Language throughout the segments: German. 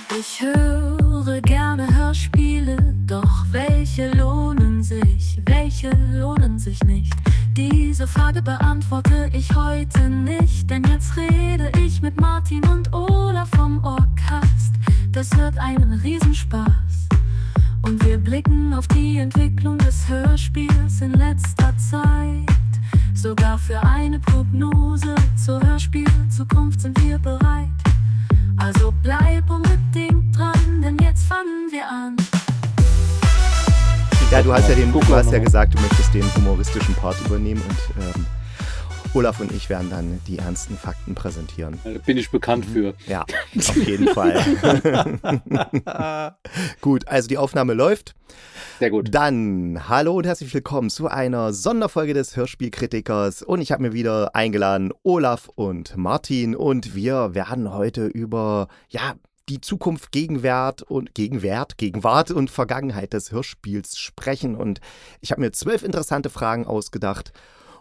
Ich höre gerne Hörspiele, doch welche lohnen sich nicht? Diese Frage beantworte ich heute nicht, denn jetzt rede ich mit Martin und Olaf vom Orcast. Das wird ein Riesenspaß und wir blicken auf die Entwicklung des Hörspiels in letzter Zeit. Sogar für eine Prognose zur Hörspielzukunft sind wir bereit. Also bleib unbedingt dran, denn jetzt fangen wir an. Ja, du hast ja gesagt, du möchtest den humoristischen Part übernehmen und Olaf und ich werden dann die ernsten Fakten präsentieren. Da bin ich bekannt für. Ja, auf jeden Fall. Gut, also die Aufnahme läuft. Sehr gut. Dann hallo und herzlich willkommen zu einer Sonderfolge des Hörspielkritikers. Und ich habe mir wieder eingeladen Olaf und Martin. Und wir werden heute über, die Zukunft, Gegenwart und Vergangenheit des Hörspiels sprechen. Und ich habe mir 12 interessante Fragen ausgedacht.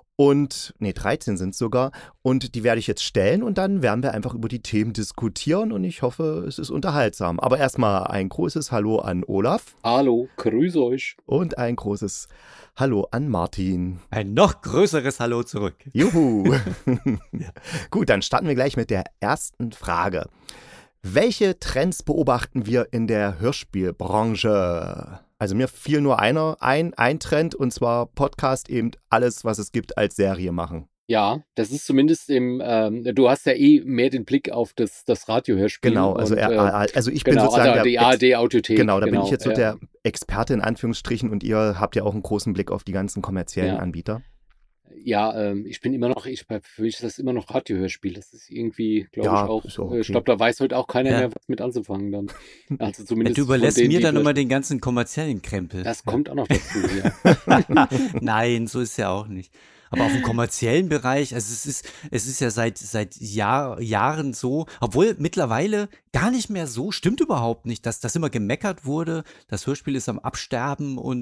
13 sind es sogar. Und die werde ich jetzt stellen und dann werden wir einfach über die Themen diskutieren und ich hoffe, es ist unterhaltsam. Aber erstmal ein großes Hallo an Olaf. Hallo, grüße euch. Und ein großes Hallo an Martin. Ein noch größeres Hallo zurück. Juhu. Gut, dann starten wir gleich mit der ersten Frage. Welche Trends beobachten wir in der Hörspielbranche? Also mir fiel nur ein Trend, und zwar Podcast, eben alles, was es gibt, als Serie machen. Ja, das ist zumindest du hast ja mehr den Blick auf das Radiohörspiel. Genau, also ich bin sozusagen also die ARD-Audiothek. Genau, da bin ich jetzt so der Experte in Anführungsstrichen und ihr habt ja auch einen großen Blick auf die ganzen kommerziellen Anbieter. Ja, ich bin immer noch, für mich ist das immer noch Radiohörspiel. Das ist irgendwie, glaube ich, auch. Okay. Ich glaube, da weiß heute auch keiner mehr, was mit anzufangen dann. Also zumindest du überlässt mir dann immer den ganzen kommerziellen Krempel. Das kommt auch noch dazu, ja. Nein, so ist es ja auch nicht. Aber auf dem kommerziellen Bereich, also es ist ja seit Jahren so, obwohl mittlerweile gar nicht mehr so, stimmt überhaupt nicht, dass das immer gemeckert wurde, das Hörspiel ist am Absterben und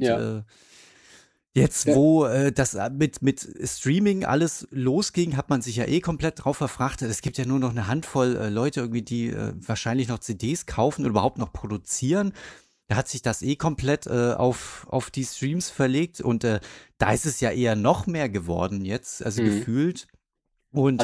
jetzt, wo das mit Streaming alles losging, hat man sich ja komplett drauf verfrachtet. Es gibt ja nur noch eine Handvoll Leute irgendwie, die wahrscheinlich noch CDs kaufen oder überhaupt noch produzieren. Da hat sich das komplett auf die Streams verlegt und da ist es ja eher noch mehr geworden jetzt, also gefühlt. Und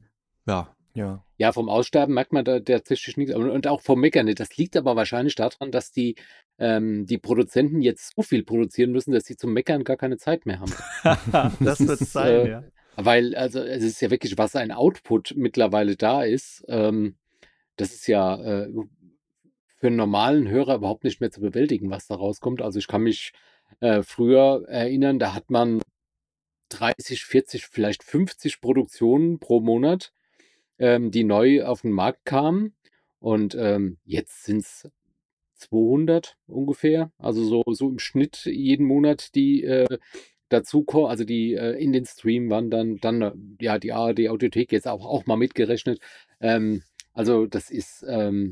Ja, vom Aussterben merkt man da tatsächlich nichts. Und auch vom Meckern nicht. Das liegt aber wahrscheinlich daran, dass die Produzenten jetzt so viel produzieren müssen, dass sie zum Meckern gar keine Zeit mehr haben. Das wird sein, ja. Weil, also es ist ja wirklich, was ein Output mittlerweile da ist, das ist ja für einen normalen Hörer überhaupt nicht mehr zu bewältigen, was da rauskommt. Also ich kann mich früher erinnern, da hat man 30, 40, vielleicht 50 Produktionen pro Monat, die neu auf den Markt kamen. Und jetzt sind es 200 ungefähr. Also so im Schnitt jeden Monat, die dazukommen, also die in den Stream waren dann die ARD-Audiothek jetzt auch mal mitgerechnet. Also das ist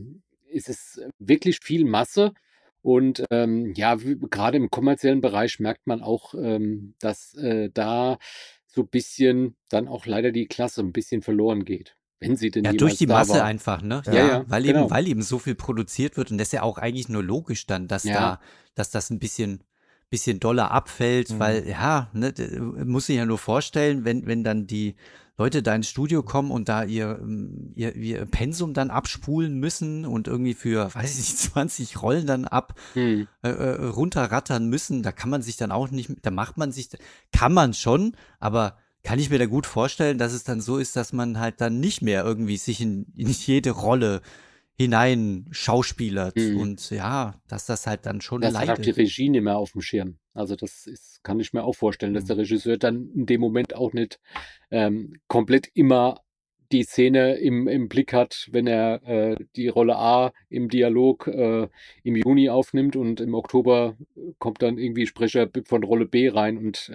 wirklich viel Masse. Und gerade im kommerziellen Bereich merkt man auch, dass da so ein bisschen dann auch leider die Klasse ein bisschen verloren geht. Wenn sie denn durch die da Masse war. einfach, ne? Ja, weil genau. eben so viel produziert wird und das ist ja auch eigentlich nur logisch dann, dass das ein bisschen doller abfällt, weil, muss sich ja nur vorstellen, wenn dann die Leute da ins Studio kommen und da ihr Pensum dann abspulen müssen und irgendwie für, weiß ich nicht, 20 Rollen dann runterrattern müssen, da kann man sich dann auch nicht, kann man schon, aber kann ich mir da gut vorstellen, dass es dann so ist, dass man halt dann nicht mehr irgendwie sich in jede Rolle hinein schauspielert und dass das halt dann schon Das hat auch die leidet. Regie nicht mehr auf dem Schirm. Also kann ich mir auch vorstellen, dass der Regisseur dann in dem Moment auch nicht komplett immer die Szene im Blick hat, wenn er die Rolle A im Dialog im Juni aufnimmt und im Oktober kommt dann irgendwie Sprecher von Rolle B rein und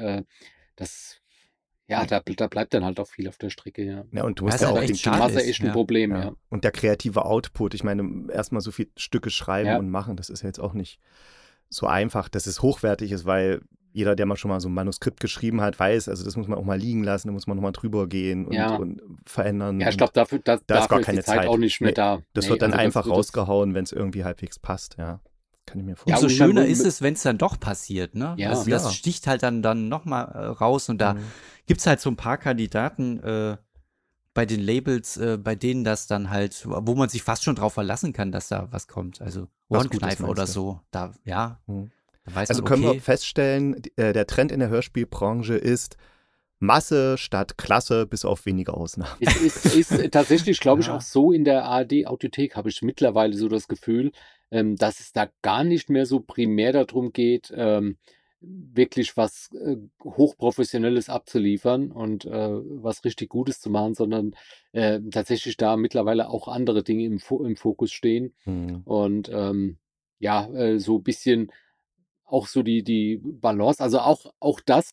da bleibt dann halt auch viel auf der Strecke, ja. Ja, und du Was musst ja halt auch echt den schade Masse ist, echt ein Problem, ja. Und der kreative Output, ich meine, erstmal so viele Stücke schreiben und machen, das ist ja jetzt auch nicht so einfach, dass es hochwertig ist, weil jeder, der mal schon mal so ein Manuskript geschrieben hat, weiß, also das muss man auch mal liegen lassen, da muss man nochmal drüber gehen Ja. und verändern. Ja, ich Und glaube, dafür, da ist dafür gar ist die keine Zeit Zeit. auch nicht mehr Nee, da. das Nee, wird dann also einfach das, rausgehauen, wenn es irgendwie halbwegs passt, ja. Kann ich mir Ja, vorstellen. Umso und schöner man- ist es, wenn es dann doch passiert, ne? Ja. Also Ja. das sticht halt dann nochmal raus und da Mhm. gibt's halt so ein paar Kandidaten bei den Labels, bei denen das dann halt, wo man sich fast schon drauf verlassen kann, dass da was kommt. Also Was Gutes, Ohrenkneifer oder meinst du? so, da, ja, Mhm. da weiß Also man, können wir okay, feststellen, der Trend in der Hörspielbranche ist Masse statt Klasse, bis auf wenige Ausnahmen. Es ist tatsächlich, glaube ich, Ja. auch so in der ARD-Audiothek, habe ich mittlerweile so das Gefühl, dass es da gar nicht mehr so primär darum geht, wirklich was Hochprofessionelles abzuliefern und was richtig Gutes zu machen, sondern tatsächlich da mittlerweile auch andere Dinge im Fokus stehen. Mhm. Und ja, so ein bisschen auch so die Balance, also auch das,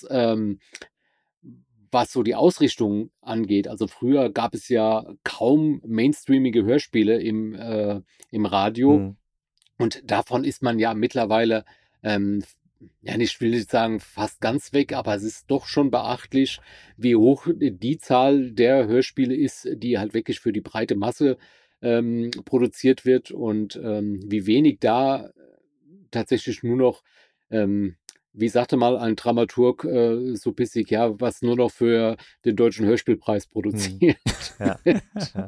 was so die Ausrichtung angeht. Also früher gab es ja kaum mainstreamige Hörspiele im Radio. Mhm. Und davon ist man ja mittlerweile, ja, ich will nicht sagen fast ganz weg, aber es ist doch schon beachtlich, wie hoch die Zahl der Hörspiele ist, die halt wirklich für die breite Masse produziert wird und wie wenig da tatsächlich nur noch, wie sagte mal ein Dramaturg so bissig, ja, was nur noch für den Deutschen Hörspielpreis produziert. Ja. Ja.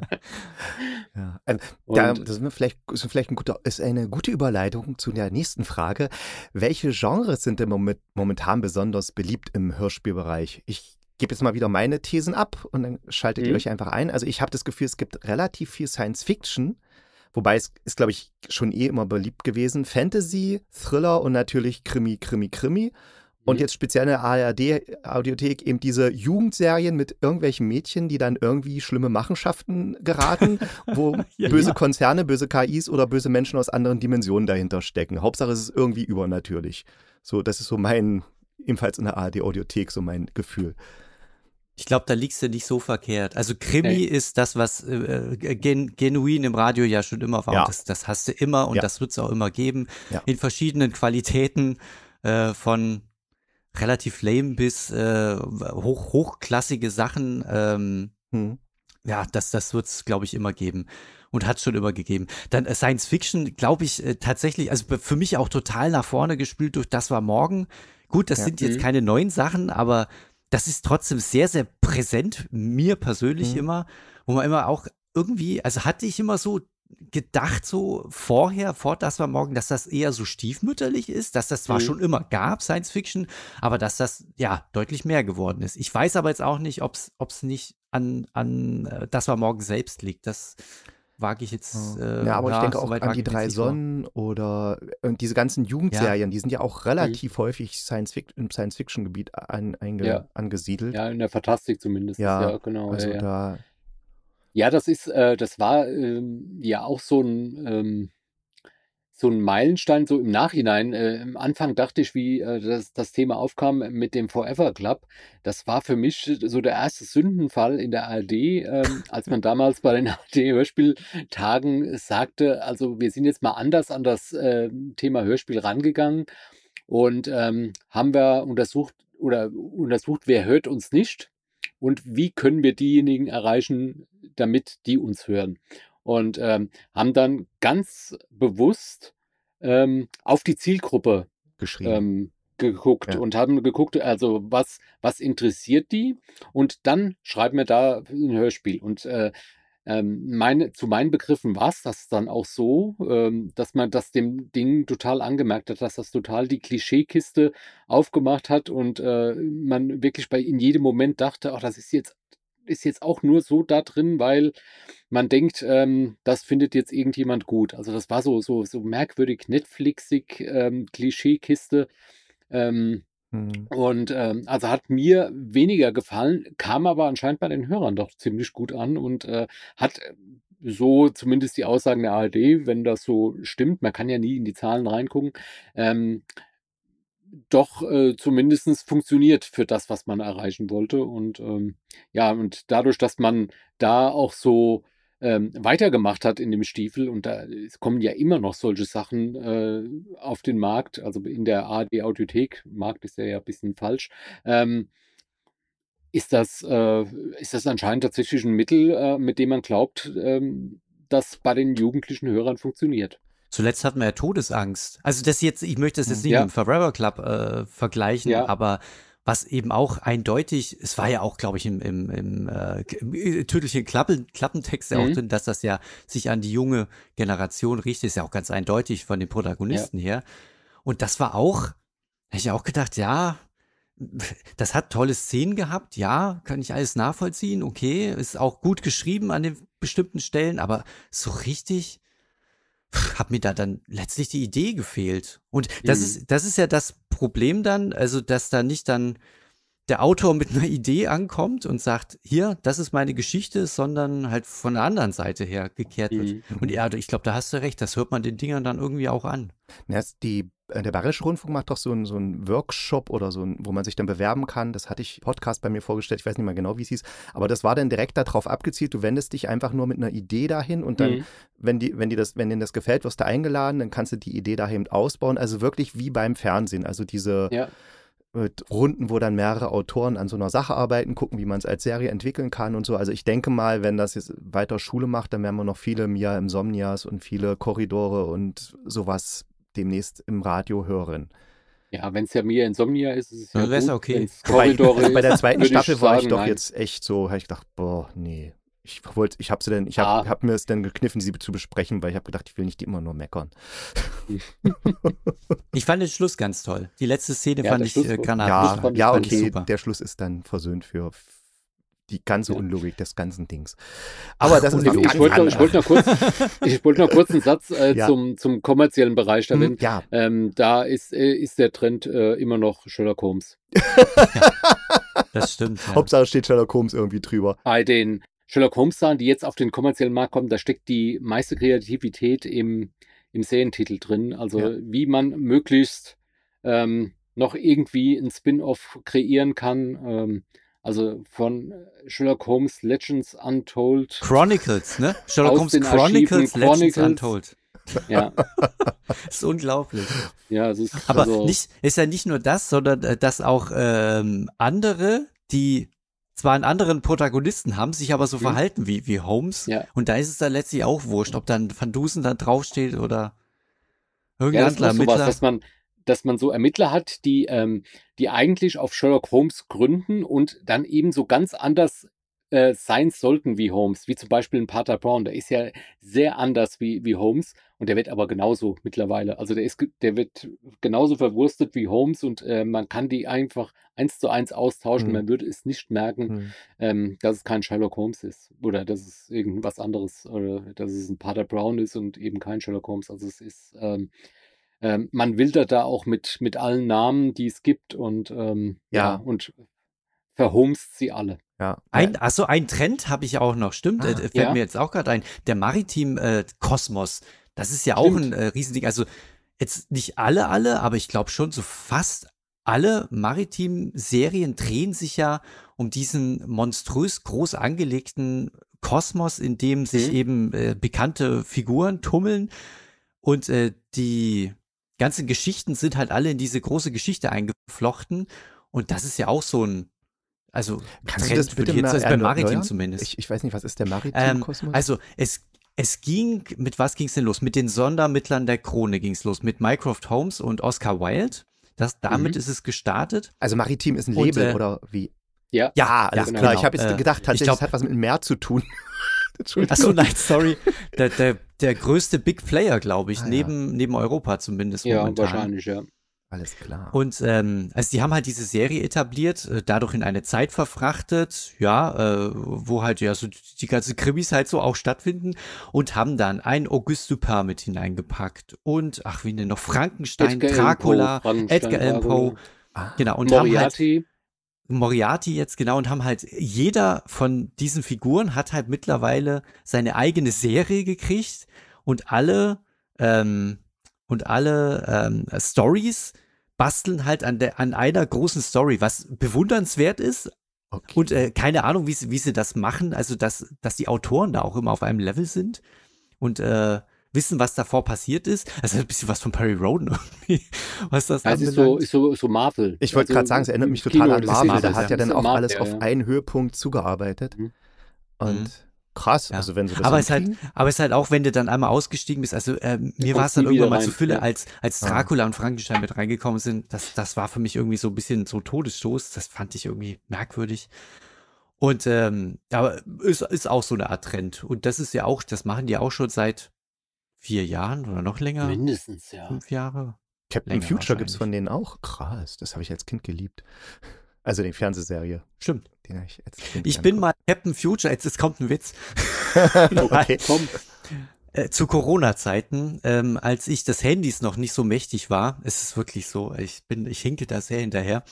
Ja. Da Und ist eine gute Überleitung zu der nächsten Frage. Welche Genres sind denn momentan besonders beliebt im Hörspielbereich? Ich gebe jetzt mal wieder meine Thesen ab und dann schaltet ihr euch einfach ein. Also ich habe das Gefühl, es gibt relativ viel Science Fiction, wobei es ist, glaube ich, schon immer beliebt gewesen. Fantasy, Thriller und natürlich Krimi. Und jetzt speziell in der ARD-Audiothek eben diese Jugendserien mit irgendwelchen Mädchen, die dann irgendwie schlimme Machenschaften geraten, wo Ja, böse ja. Konzerne, böse KIs oder böse Menschen aus anderen Dimensionen dahinter stecken. Hauptsache es ist irgendwie übernatürlich. So, das ist so ebenfalls in der ARD-Audiothek so mein Gefühl. Ich glaube, da liegst du nicht so verkehrt. Also Krimi Nee. ist das, was genuin im Radio ja schon immer war. Ja. Und das hast du immer und Ja. das wird es auch immer geben. Ja. In verschiedenen Qualitäten von relativ lame bis hochklassige Sachen. Hm. Ja, das wird es, glaube ich, immer geben. Und hat schon immer gegeben. Dann Science Fiction, glaube ich, tatsächlich, also für mich auch total nach vorne gespielt durch Das war morgen. Gut, das Ja. sind jetzt keine neuen Sachen, aber das ist trotzdem sehr, sehr präsent, mir persönlich immer, wo man immer auch irgendwie, also hatte ich immer so gedacht, so vor Das war morgen, dass das eher so stiefmütterlich ist, dass das zwar schon immer gab, Science Fiction, aber dass das ja deutlich mehr geworden ist. Ich weiß aber jetzt auch nicht, ob es nicht an Das war morgen selbst liegt. Das wage ich jetzt. Ja, aber ich denke so auch weit an wage die ich mich drei jetzt nicht vor. Sonnen oder diese ganzen Jugendserien, die sind ja auch relativ häufig im Science-Fiction-Gebiet Ja. angesiedelt. Ja, in der Fantastik zumindest. Ja, Ja, genau. also ja, ja. da, Ja, das war ja auch so ein Meilenstein, so im Nachhinein. Am Anfang dachte ich, wie das Thema aufkam mit dem Forever Club. Das war für mich so der erste Sündenfall in der ARD, als man damals bei den ARD-Hörspieltagen sagte, also wir sind jetzt mal anders an das Thema Hörspiel rangegangen und haben wir untersucht, wer hört uns nicht und wie können wir diejenigen erreichen, damit die uns hören. Und haben dann ganz bewusst auf die Zielgruppe geschrieben. geguckt Ja. und haben geguckt, also was interessiert die? Und dann schreiben wir da ein Hörspiel. Und zu meinen Begriffen war es das dann auch so, dass man das dem Ding total angemerkt hat, dass das total die Klischeekiste aufgemacht hat und man wirklich in jedem Moment dachte, ach, das ist jetzt auch nur so da drin, weil man denkt, das findet jetzt irgendjemand gut. Also das war so merkwürdig Netflixig, Klischeekiste. Und also hat mir weniger gefallen, kam aber anscheinend bei den Hörern doch ziemlich gut an und hat so zumindest die Aussagen der ARD, wenn das so stimmt, man kann ja nie in die Zahlen reingucken, doch zumindest funktioniert für das, was man erreichen wollte. Und ja, und dadurch, dass man da auch so weitergemacht hat in dem Stiefel. Und da kommen ja immer noch solche Sachen auf den Markt, also in der ARD-Audiothek. Markt ist ja ein bisschen falsch. Ist das anscheinend tatsächlich ein Mittel, mit dem man glaubt, das bei den jugendlichen Hörern funktioniert. Zuletzt hatten wir ja Todesangst. Also ich möchte das jetzt nicht mit dem Forever Club vergleichen, aber was eben auch eindeutig, es war ja auch, glaube ich, im tödlichen Klappentext ja auch drin, dass das ja sich an die junge Generation richtet, ist ja auch ganz eindeutig von den Protagonisten her. Und das war auch, hätte ich auch gedacht, ja, das hat tolle Szenen gehabt, ja, kann ich alles nachvollziehen, okay, ist auch gut geschrieben an den bestimmten Stellen, aber so richtig hat mir da dann letztlich die Idee gefehlt. Und das ist ja das Problem dann, also dass da nicht dann der Autor mit einer Idee ankommt und sagt, hier, das ist meine Geschichte, sondern halt von der anderen Seite her gekehrt wird. Und ja, ich glaube, da hast du recht, das hört man den Dingern dann irgendwie auch an. Der Bayerische Rundfunk macht doch so einen Workshop oder wo man sich dann bewerben kann. Das hatte ich im Podcast bei mir vorgestellt, ich weiß nicht mehr genau, wie es hieß. Aber das war dann direkt darauf abgezielt, du wendest dich einfach nur mit einer Idee dahin und dann, wenn denen das gefällt, wirst du eingeladen, dann kannst du die Idee dahin ausbauen. Also wirklich wie beim Fernsehen. Also diese Runden, wo dann mehrere Autoren an so einer Sache arbeiten, gucken, wie man es als Serie entwickeln kann und so. Also ich denke mal, wenn das jetzt weiter Schule macht, dann werden wir noch viele Mia Insomnias und viele Korridore und sowas demnächst im Radio hören. Ja, wenn es ja Mia Insomnia ist, ist es ja gut. Okay. Bei der zweiten Staffel war ich doch jetzt echt so, habe ich gedacht, boah, nee. Ich habe mir es dann gekniffen, sie zu besprechen, weil ich habe gedacht, ich will nicht immer nur meckern. Ich fand den Schluss ganz toll. Die letzte Szene fand ich granatlos. Ja, okay, super. Der Schluss ist dann versöhnt für die ganze Unlogik des ganzen Dings. Aber das ist ich wollte noch kurz einen Satz zum kommerziellen Bereich darin. Da ist der Trend immer noch Sherlock Holmes. Das stimmt. Ja. Hauptsache steht Sherlock Holmes irgendwie drüber. Bei den Sherlock Holmes-Sachen, die jetzt auf den kommerziellen Markt kommen, da steckt die meiste Kreativität im Serientitel drin. Also wie man möglichst noch irgendwie ein Spin-off kreieren kann. Also von Sherlock Holmes Legends Untold. Chronicles, ne? Sherlock Holmes Chronicles, Legends Untold. Ja. Das ist unglaublich. Ja, es ist aber ist ja nicht nur das, sondern dass auch andere, die zwar einen anderen Protagonisten haben, sich aber so verhalten wie Holmes. Ja. Und da ist es dann letztlich auch wurscht, ob dann Van Dusen da draufsteht oder irgendein anderer Ermittler. Dass man so Ermittler hat, die eigentlich auf Sherlock Holmes gründen und dann eben so ganz anders sein sollten wie Holmes, wie zum Beispiel ein Pater Brown, der ist ja sehr anders wie Holmes und der wird aber genauso mittlerweile, also der wird genauso verwurstet wie Holmes und man kann die einfach 1:1 austauschen, man würde es nicht merken, dass es kein Sherlock Holmes ist oder dass es irgendwas anderes oder dass es ein Pater Brown ist und eben kein Sherlock Holmes, also es ist man wildert da auch mit allen Namen, die es gibt und und verhomst sie alle. Ja. Ein Trend habe ich auch noch, stimmt, fällt mir jetzt auch gerade ein, der Maritim-Kosmos, das ist ja auch ein Riesending, also jetzt nicht alle, aber ich glaube schon so fast alle Maritim-Serien drehen sich ja um diesen monströs groß angelegten Kosmos, in dem sich eben bekannte Figuren tummeln und die ganzen Geschichten sind halt alle in diese große Geschichte eingeflochten und das ist ja auch so ein kannst du das bitte jetzt, mal bei Maritim zumindest. Ich weiß nicht, was ist der Maritim-Kosmos? Also es ging, mit was ging es denn los? Mit den Sondermittlern der Krone ging es los, mit Mycroft Holmes und Oscar Wilde. Damit ist es gestartet. Also Maritim ist ein Label oder wie? Ja, alles klar. Genau. Ich habe jetzt gedacht, tatsächlich, das hat was mit dem Meer zu tun. Achso, nein, sorry. Der größte Big Player, glaube ich, neben Europa zumindest momentan. Ja, wahrscheinlich, ja. Alles klar. Und also die haben halt diese Serie etabliert, dadurch in eine Zeit verfrachtet, wo halt so die ganzen Krimis halt so auch stattfinden und haben dann einen Auguste Dupin mit hineingepackt und wie denn noch Frankenstein, Dracula, Edgar Allan Poe, genau, und Moriarty. haben halt Moriarty jetzt, genau, und haben halt, jeder von diesen Figuren hat halt mittlerweile seine eigene Serie gekriegt und alle Stories basteln halt an einer großen Story, was bewundernswert ist, Okay. Und keine Ahnung, wie sie das machen, also dass die Autoren da auch immer auf einem Level sind und wissen, was davor passiert ist. Also ein bisschen was von Perry Roden irgendwie, was das Ja, es ist anbelangt. so Marvel. Ich wollte Also gerade sagen, es erinnert mich im total Kino, an das Marvel. ist- Der das hat ja ist dann auch Marvel, alles auf ja. einen Höhepunkt zugearbeitet. Mhm. Und krass, Ja. also wenn sie das Aber es hinkriegen. ist halt auch, wenn du dann einmal ausgestiegen bist, also mir war es kommst dann nie wieder irgendwann mal rein, zu Fülle, ja. als Dracula und Frankenstein mit reingekommen sind, das war für mich irgendwie so ein bisschen so Todesstoß, das fand ich irgendwie merkwürdig. Und aber ist auch so eine Art Trend. Und das ist ja auch, das machen die auch schon seit 4 Jahren oder noch länger, Mindestens, ja. 5 Jahre. Captain länger Future gibt es wahrscheinlich. von denen auch. Krass, das habe ich als Kind geliebt. Also die Fernsehserie. Stimmt. Den habe ich als Kind Ich gern bin mal Captain Future, jetzt kommt ein Witz. Okay. Komm. Zu Corona-Zeiten, als ich des Handys noch nicht so mächtig war, ist es wirklich so, ich hinke da sehr hinterher,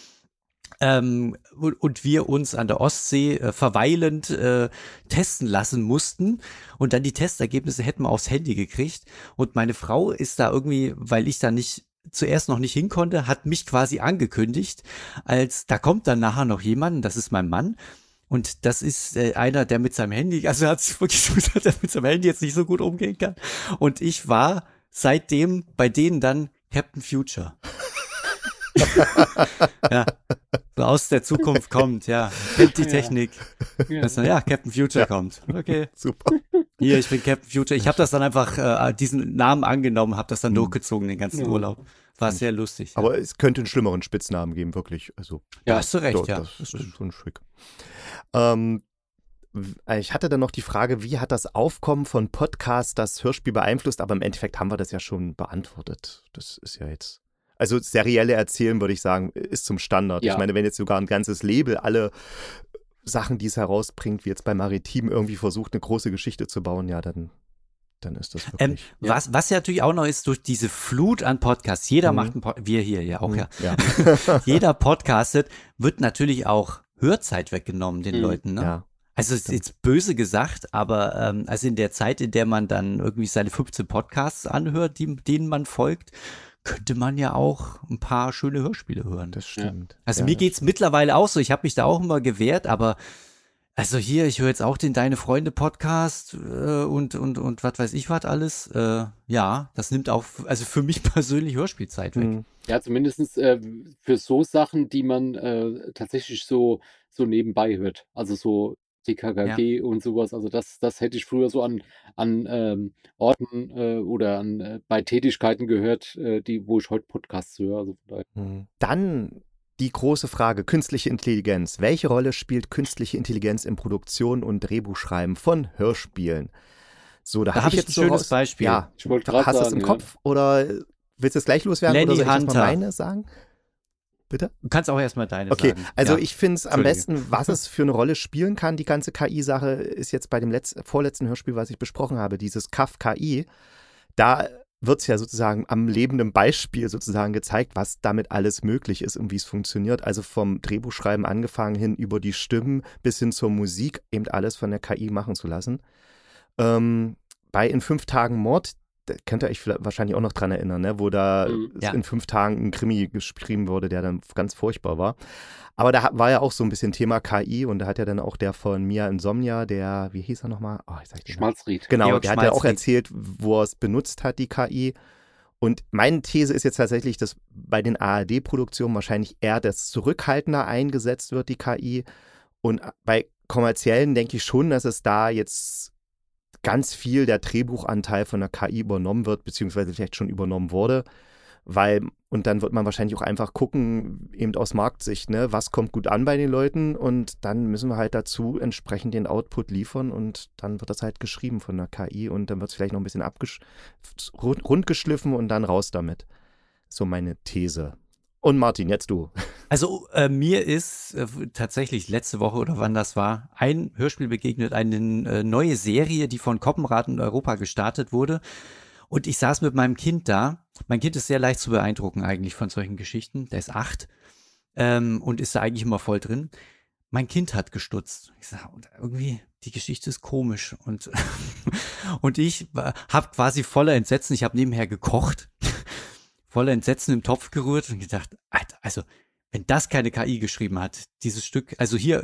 und wir uns an der Ostsee verweilend testen lassen mussten und dann die Testergebnisse hätten wir aufs Handy gekriegt und meine Frau ist da irgendwie, weil ich da zuerst noch nicht hin konnte, hat mich quasi angekündigt, als da kommt dann nachher noch jemand, das ist mein Mann. Und das ist einer, der mit seinem Handy, also er hat sich wirklich so gesagt, der mit seinem Handy jetzt nicht so gut umgehen kann. Und ich war seitdem bei denen dann Captain Future. Ja, so aus der Zukunft kommt, ja, kennt die Ja. Technik. Ja. Also, ja, Captain Future kommt. Okay, Super. hier, ich bin Captain Future. Ich habe das dann einfach, diesen Namen angenommen, habe das dann durchgezogen, den ganzen Ja. Urlaub. War sehr lustig. Aber es könnte einen schlimmeren Spitznamen geben, wirklich. Also, ja, Ja. hast du recht, ja. Das ist schon schick. Ich hatte dann noch die Frage, wie hat das Aufkommen von Podcasts das Hörspiel beeinflusst? Aber im Endeffekt haben wir das ja schon beantwortet. Das ist ja jetzt. Also serielle Erzählen, würde ich sagen, ist zum Standard. Ja. Ich meine, wenn jetzt sogar ein ganzes Label alle Sachen, die es herausbringt, wie jetzt bei Maritim irgendwie versucht, eine große Geschichte zu bauen, ja, dann ist das wirklich. Ja. Was ja natürlich auch noch ist, durch diese Flut an Podcasts, jeder Mhm. macht einen Podcast, wir hier ja auch, ja. Ja. Jeder podcastet, wird natürlich auch Hörzeit weggenommen den Mhm. Leuten, ne? Ja. Also es ist jetzt böse gesagt, aber also in der Zeit, in der man dann irgendwie seine 15 Podcasts anhört, denen man folgt, könnte man ja auch ein paar schöne Hörspiele hören. Das stimmt. Also ja, mir das geht's mittlerweile auch so, ich habe mich da auch immer gewehrt, aber also hier, ich höre jetzt auch den Deine Freunde Podcast und was weiß ich was alles. Ja, das nimmt auch, also für mich persönlich Hörspielzeit weg. Mhm. Ja, zumindest für so Sachen, die man tatsächlich so nebenbei hört. Also so TKKG und sowas. Also das hätte ich früher so an Orten oder bei Tätigkeiten gehört, wo ich heute Podcasts höre. Also von daher. Dann die große Frage, künstliche Intelligenz. Welche Rolle spielt künstliche Intelligenz in Produktion und Drehbuchschreiben von Hörspielen? So, da Da habe hab ich ich jetzt ein so schönes raus- Beispiel. Ja, Ich wollte gerade hast du es sagen, im ja. Kopf oder willst du es gleich loswerden Lenny oder soll ich erst Hunter. mal meine sagen? Bitte? Du kannst auch erstmal deine Okay, sagen. also ja. ich finde es am Entschuldige. besten, was es für eine Rolle spielen kann, die ganze KI-Sache, ist jetzt bei dem vorletzten Hörspiel, was ich besprochen habe, dieses KAF-KI. Da wird es ja sozusagen am lebenden Beispiel sozusagen gezeigt, was damit alles möglich ist und wie es funktioniert. Also vom Drehbuchschreiben angefangen hin über die Stimmen bis hin zur Musik, eben alles von der KI machen zu lassen. Bei In 5 Tagen Mord, da könnt ihr euch wahrscheinlich auch noch dran erinnern, ne? Wo da Ja. in 5 Tagen ein Krimi geschrieben wurde, der dann ganz furchtbar war. Aber da war ja auch so ein bisschen Thema KI und da hat ja dann auch der von Mia Insomnia, der, wie hieß er nochmal? Oh, ich sag den Namen. Schmalzried. Genau, Georg der hat ja auch Schmalzried. erzählt, wo er es benutzt hat, die KI. Und meine These ist jetzt tatsächlich, dass bei den ARD-Produktionen wahrscheinlich eher das zurückhaltender eingesetzt wird, die KI. Und bei kommerziellen denke ich schon, dass es da jetzt ganz viel der Drehbuchanteil von der KI übernommen wird, beziehungsweise vielleicht schon übernommen wurde. Und dann wird man wahrscheinlich auch einfach gucken, eben aus Marktsicht, ne, was kommt gut an bei den Leuten und dann müssen wir halt dazu entsprechend den Output liefern und dann wird das halt geschrieben von der KI und dann wird es vielleicht noch ein bisschen rundgeschliffen und dann raus damit. So meine These. Und Martin, jetzt du. Also mir ist tatsächlich letzte Woche oder wann das war, ein Hörspiel begegnet, eine neue Serie, die von Koppenrad in Europa gestartet wurde. Und ich saß mit meinem Kind da. Mein Kind ist sehr leicht zu beeindrucken eigentlich von solchen Geschichten. Der ist 8 und ist da eigentlich immer voll drin. Mein Kind hat gestutzt. Ich sage, irgendwie, die Geschichte ist komisch. Und ich habe quasi voller Entsetzen, ich habe nebenher gekocht, voller Entsetzen im Topf gerührt und gedacht, Alter, also wenn das keine KI geschrieben hat, dieses Stück, also hier,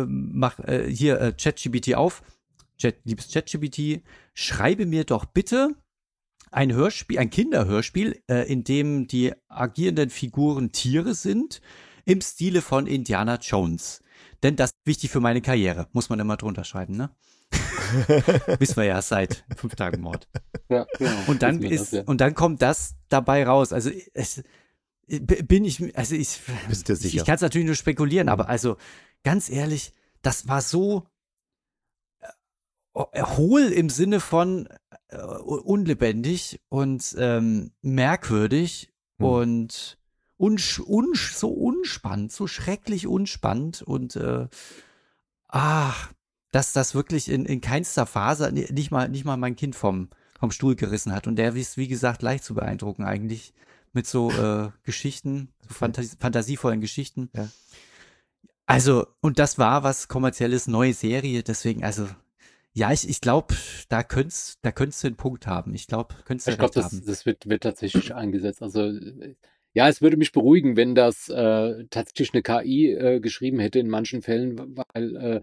ChatGPT auf, liebes ChatGPT, schreibe mir doch bitte ein Hörspiel, ein Kinderhörspiel, in dem die agierenden Figuren Tiere sind, im Stile von Indiana Jones. Denn das ist wichtig für meine Karriere, muss man immer drunter schreiben, ne? Wissen wir ja seit 5 Tagen Mord. Ja, genau. Und dann und dann kommt das dabei raus. Also ich kann es natürlich nur spekulieren, aber also ganz ehrlich, das war so hohl im Sinne von unlebendig und merkwürdig und so unspannend, so schrecklich unspannend und dass das wirklich in keinster Phase nicht mal mein Kind vom Stuhl gerissen hat. Und der ist, wie gesagt, leicht zu beeindrucken eigentlich mit so Geschichten, so fantasievollen Geschichten. Ja. Also, und das war was Kommerzielles, neue Serie, deswegen, also, ja, ich glaube, da könntest du einen Punkt haben. Ich glaube, das wird tatsächlich eingesetzt. Also, ja, es würde mich beruhigen, wenn das tatsächlich eine KI geschrieben hätte in manchen Fällen, weil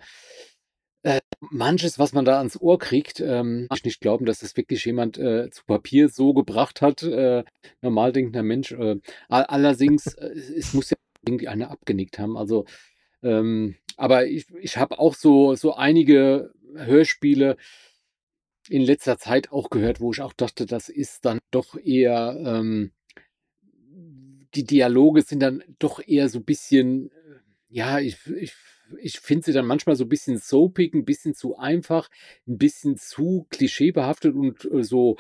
manches, was man da ans Ohr kriegt, ich nicht glauben, dass das wirklich jemand zu Papier so gebracht hat, normal denkender Mensch. Allerdings, es muss ja irgendwie einer abgenickt haben. Also, aber ich habe auch so einige Hörspiele in letzter Zeit auch gehört, wo ich auch dachte, das ist dann doch eher, die Dialoge sind dann doch eher so ein bisschen, ja, ich finde sie dann manchmal so ein bisschen soapig, ein bisschen zu einfach, ein bisschen zu klischeebehaftet und so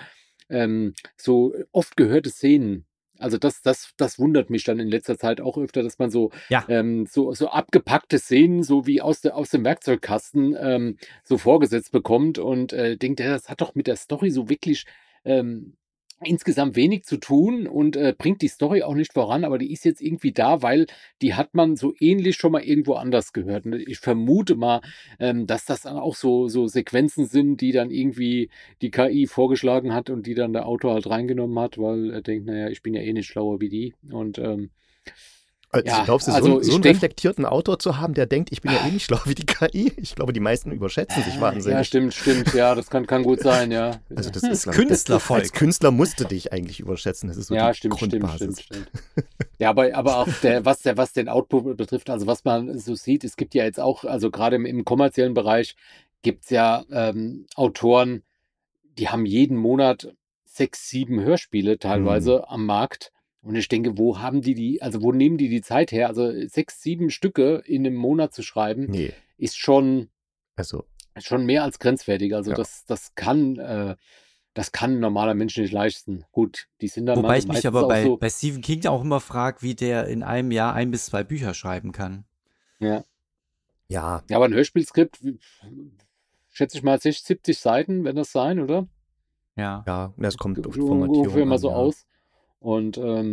oft gehörte Szenen. Also das wundert mich dann in letzter Zeit auch öfter, dass man so abgepackte Szenen, so wie aus dem Werkzeugkasten so vorgesetzt bekommt und denkt, ja, das hat doch mit der Story so wirklich insgesamt wenig zu tun und bringt die Story auch nicht voran, aber die ist jetzt irgendwie da, weil die hat man so ähnlich schon mal irgendwo anders gehört. Und ich vermute mal, dass das dann auch so Sequenzen sind, die dann irgendwie die KI vorgeschlagen hat und die dann der Autor halt reingenommen hat, weil er denkt, naja, ich bin ja eh nicht schlauer wie die. Und glaubst du, so einen reflektierten Autor zu haben, der denkt, ich bin ja eh nicht schlau wie die KI? Ich glaube, die meisten überschätzen sich wahnsinnig. Ja, stimmt. Ja, das kann gut sein, ja. Also das ist Künstlervolk. Als Künstler musst du dich eigentlich überschätzen. Das ist so die Grundbasis. Stimmt. Ja, aber auch was den Output betrifft, also was man so sieht, es gibt ja jetzt auch, also gerade im kommerziellen Bereich gibt es ja Autoren, die haben jeden Monat 6, 7 Hörspiele teilweise am Markt. Und ich denke, wo nehmen die Zeit her? Also 6, 7 Stücke in einem Monat zu schreiben, ist schon mehr als grenzwertig. Also das kann ein normaler Mensch nicht leisten. Gut, die sind dann wobei ich mich aber bei Stephen King auch immer frage, wie der in einem Jahr 1 bis 2 Bücher schreiben kann. Ja. Ja. Ja, aber ein Hörspielskript, schätze ich mal 60, 70 Seiten, wenn das sein, oder? Ja. Ja, das kommt auf die Formatierung mal so an, aus. Und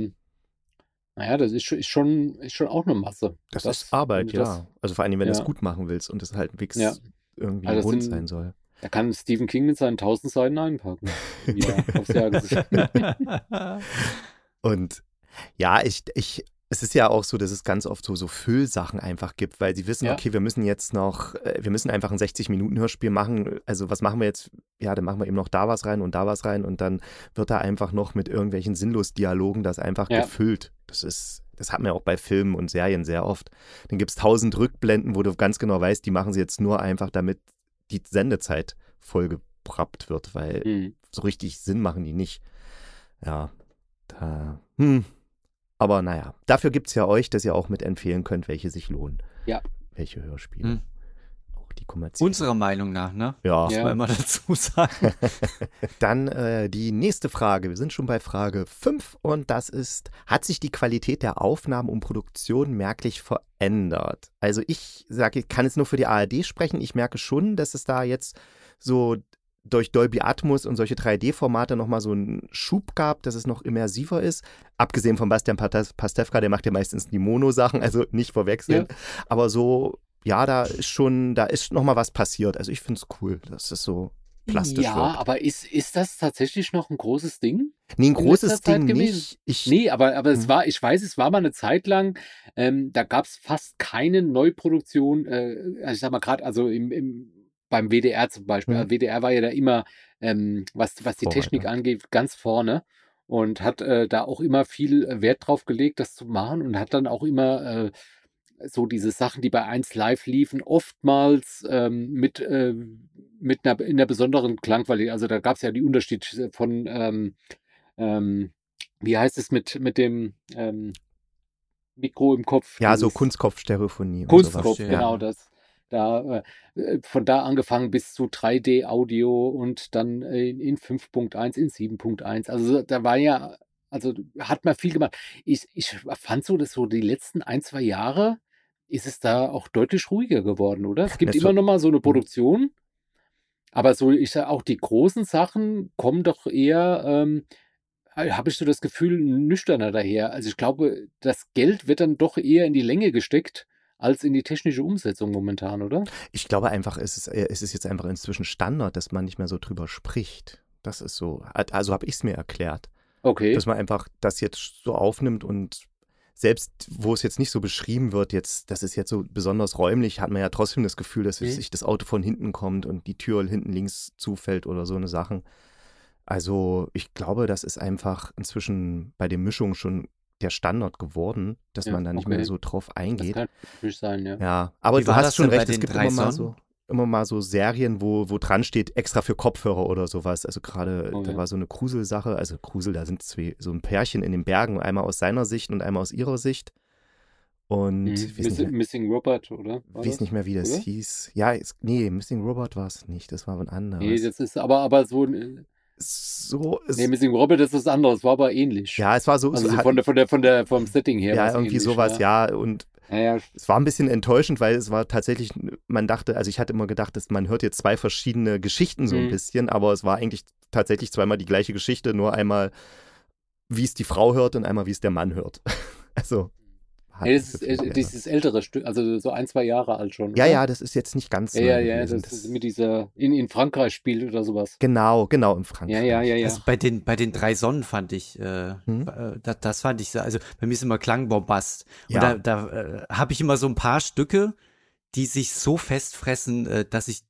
naja, das ist schon auch eine Masse. Das ist Arbeit, ja. Also vor allem, wenn du es gut machen willst und es halt irgendwie rund sein soll. Da kann Stephen King mit seinen 1000 Seiten einpacken. Ja, aufs Jahr gesehen. Und ja, es ist ja auch so, dass es ganz oft so Füllsachen einfach gibt, weil sie wissen, okay, wir müssen einfach ein 60-Minuten-Hörspiel machen. Also was machen wir jetzt? Ja, dann machen wir eben noch da was rein und da was rein und dann wird da einfach noch mit irgendwelchen Sinnlos-Dialogen das einfach gefüllt. Das hat man ja auch bei Filmen und Serien sehr oft. Dann gibt es 1000 Rückblenden, wo du ganz genau weißt, die machen sie jetzt nur einfach, damit die Sendezeit vollgeprappt wird, weil so richtig Sinn machen die nicht. Ja, aber naja, dafür gibt es ja euch, dass ihr auch mit empfehlen könnt, welche sich lohnen. Ja. Welche Hörspiele. Auch die kommerziellen. Unserer Meinung nach, ne? Ja. Muss man immer dazu sagen. Dann die nächste Frage. Wir sind schon bei Frage 5 und das ist, hat sich die Qualität der Aufnahmen und Produktion merklich verändert? Also ich kann jetzt nur für die ARD sprechen. Ich merke schon, dass es da jetzt so durch Dolby Atmos und solche 3D-Formate nochmal so einen Schub gab, dass es noch immersiver ist. Abgesehen von Bastian Pastewka, der macht ja meistens die Mono-Sachen, also nicht verwechseln. Ja. Aber so, ja, da ist nochmal was passiert. Also ich finde es cool. Das ist so, plastisch Ja, wirkt. aber ist das tatsächlich noch ein großes Ding Nee, ein in letzter großes Zeit Ding gewesen? nicht. Nee, aber es Hm, war, ich weiß, es war mal eine Zeit lang, da gab es fast keine Neuproduktion, also ich sag mal gerade, also beim WDR zum Beispiel. hm, WDR war ja da immer, was die Technik Vorreiter. angeht, ganz vorne und hat da auch immer viel Wert drauf gelegt, das zu machen und hat dann auch immer so diese Sachen, die bei 1 Live liefen, oftmals mit in einer besonderen Klangqualität. Also da gab es ja die Unterschiede von, ähm, wie heißt es mit dem Mikro im Kopf, Ja, so dieses Kunstkopfstereophonie und sowas. Kunstkopf, Verstehe. Ja. genau das. Da, von da angefangen bis zu 3D-Audio und dann in 5.1, in 7.1. Also da war ja, also hat man viel gemacht. Ich fand so, dass so die letzten 1, 2 Jahre ist es da auch deutlich ruhiger geworden, oder? Es Ne, gibt so, immer noch mal so eine hm. Produktion, aber so, ich sage auch, die großen Sachen kommen doch eher, habe ich so das Gefühl, nüchterner daher. Also ich glaube, das Geld wird dann doch eher in die Länge gesteckt als in die technische Umsetzung momentan, oder? Ich glaube einfach, es ist jetzt einfach inzwischen Standard, dass man nicht mehr so drüber spricht. Das ist so, also habe ich es mir erklärt, Okay. dass man einfach das jetzt so aufnimmt und selbst wo es jetzt nicht so beschrieben wird, jetzt, das ist jetzt so besonders räumlich, hat man ja trotzdem das Gefühl, dass Mhm. sich das Auto von hinten kommt und die Tür hinten links zufällt oder so eine Sachen. Also ich glaube, das ist einfach inzwischen bei den Mischungen schon der Standard geworden, dass Ja, man da nicht mehr okay. so drauf Das eingeht. kann natürlich sein, ja. Ja, aber Wie du war hast das schon denn bei recht, es den gibt 3 Sonnen? immer mal so Serien, wo dran steht, extra für Kopfhörer oder sowas. Also gerade, Oh da ja. war so eine Krusel-Sache, also Krusel, da sind so ein Pärchen in den Bergen, einmal aus seiner Sicht und einmal aus ihrer Sicht. Und ich Missing Robot, oder? War weiß nicht das? mehr, wie das Oder? hieß. Ja, nee, Missing Robot war es nicht, das war ein Nee, anderes. das ist aber so, So, nee, Missing Robot ist was anderes, war aber ähnlich. ja, es war Also so vom Setting her war ja, es irgendwie ähnlich, sowas, ja. ja, und Ja, ja, es war ein bisschen enttäuschend, weil es war tatsächlich, man dachte, also ich hatte immer gedacht, dass man hört jetzt zwei verschiedene Geschichten so ein mhm. bisschen, aber es war eigentlich tatsächlich zweimal die gleiche Geschichte, nur einmal, wie es die Frau hört und einmal, wie es der Mann hört. Also hat Nee, nicht so viel geändert. dieses ältere Stück, also so 1, 2 Jahre alt schon, Ja, oder? ja, das ist jetzt nicht ganz Ja, neu ja, ja, gewesen. das ist mit dieser, in Frankreich spielt oder sowas. Genau, in Ja, ja, Frankreich. ja, Also ja. bei den 3 Sonnen fand ich, Hm? das fand ich, also bei mir ist immer Klangbombast. Und Ja, da habe ich immer so ein paar Stücke, die sich so festfressen, dass ich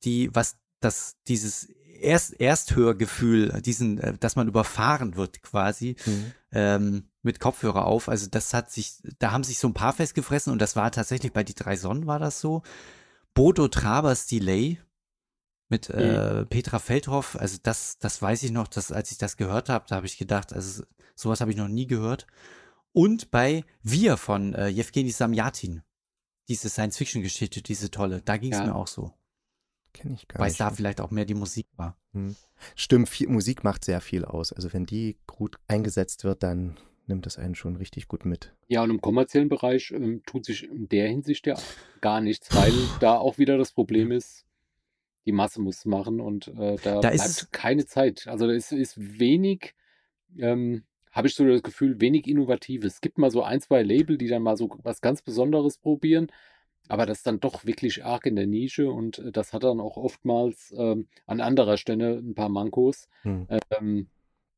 dieses Ersthörgefühl, dass man überfahren wird quasi, hm. mit Kopfhörer auf. Also da haben sich so ein paar festgefressen und das war tatsächlich bei die 3 Sonnen war das so. Bodo Trabers Delay mit Mhm. Petra Feldhoff, also das weiß ich noch, dass als ich das gehört habe, da habe ich gedacht, also sowas habe ich noch nie gehört. Und bei Wir von Jewgeni Samjatin, diese Science-Fiction-Geschichte, diese tolle, da ging es Ja. mir auch so. Kenne ich gar Weil es nicht. da vielleicht auch mehr die Musik war. Hm. Stimmt, Musik macht sehr viel aus. Also wenn die gut eingesetzt wird, dann nimmt das einen schon richtig gut mit. Ja, und im kommerziellen Bereich tut sich in der Hinsicht ja gar nichts, weil da auch wieder das Problem ist, die Masse muss es machen und da Da ist bleibt keine Zeit. Also da ist wenig, habe ich so das Gefühl, wenig Innovatives. Es gibt mal so 1, 2 Label, die dann mal so was ganz Besonderes probieren, aber das ist dann doch wirklich arg in der Nische und das hat dann auch oftmals an anderer Stelle ein paar Mankos. Hm. Ähm,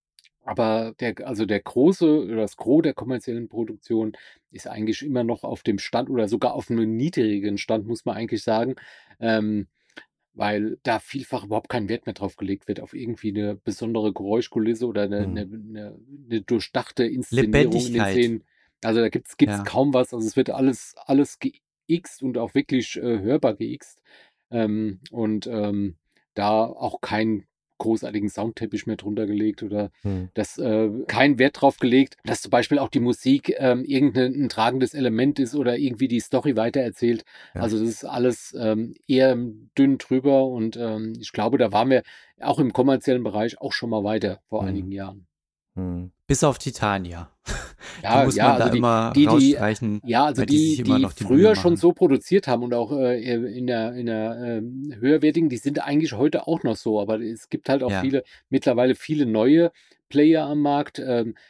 aber also der große oder das Gros der kommerziellen Produktion ist eigentlich immer noch auf dem Stand oder sogar auf einem niedrigen Stand, muss man eigentlich sagen, ähm, weil da vielfach überhaupt kein Wert mehr drauf gelegt wird, auf irgendwie eine besondere Geräuschkulisse oder eine Hm. 'ne 'ne 'ne durchdachte Inszenierung in den Lebendigkeit. Szenen. Also, da gibt's Ja. kaum was. Also, es wird alles geixt und auch wirklich hörbar geixt. Da auch keinen großartigen Soundteppich mehr drunter gelegt oder Hm. kein Wert drauf gelegt, dass zum Beispiel auch die Musik irgendein tragendes Element ist oder irgendwie die Story weitererzählt. Ja. Also das ist alles eher dünn drüber und ich glaube, da waren wir auch im kommerziellen Bereich auch schon mal weiter vor Hm. einigen Jahren. Hm. Bis auf Titania. Die Ja, muss ja, man da also immer die, rausstreichen, ja, also weil die sich immer die noch die Mühe früher schon machen. so produziert haben und auch in der höherwertigen, die sind eigentlich heute auch noch so, aber es gibt halt auch Ja. mittlerweile viele neue Player am Markt,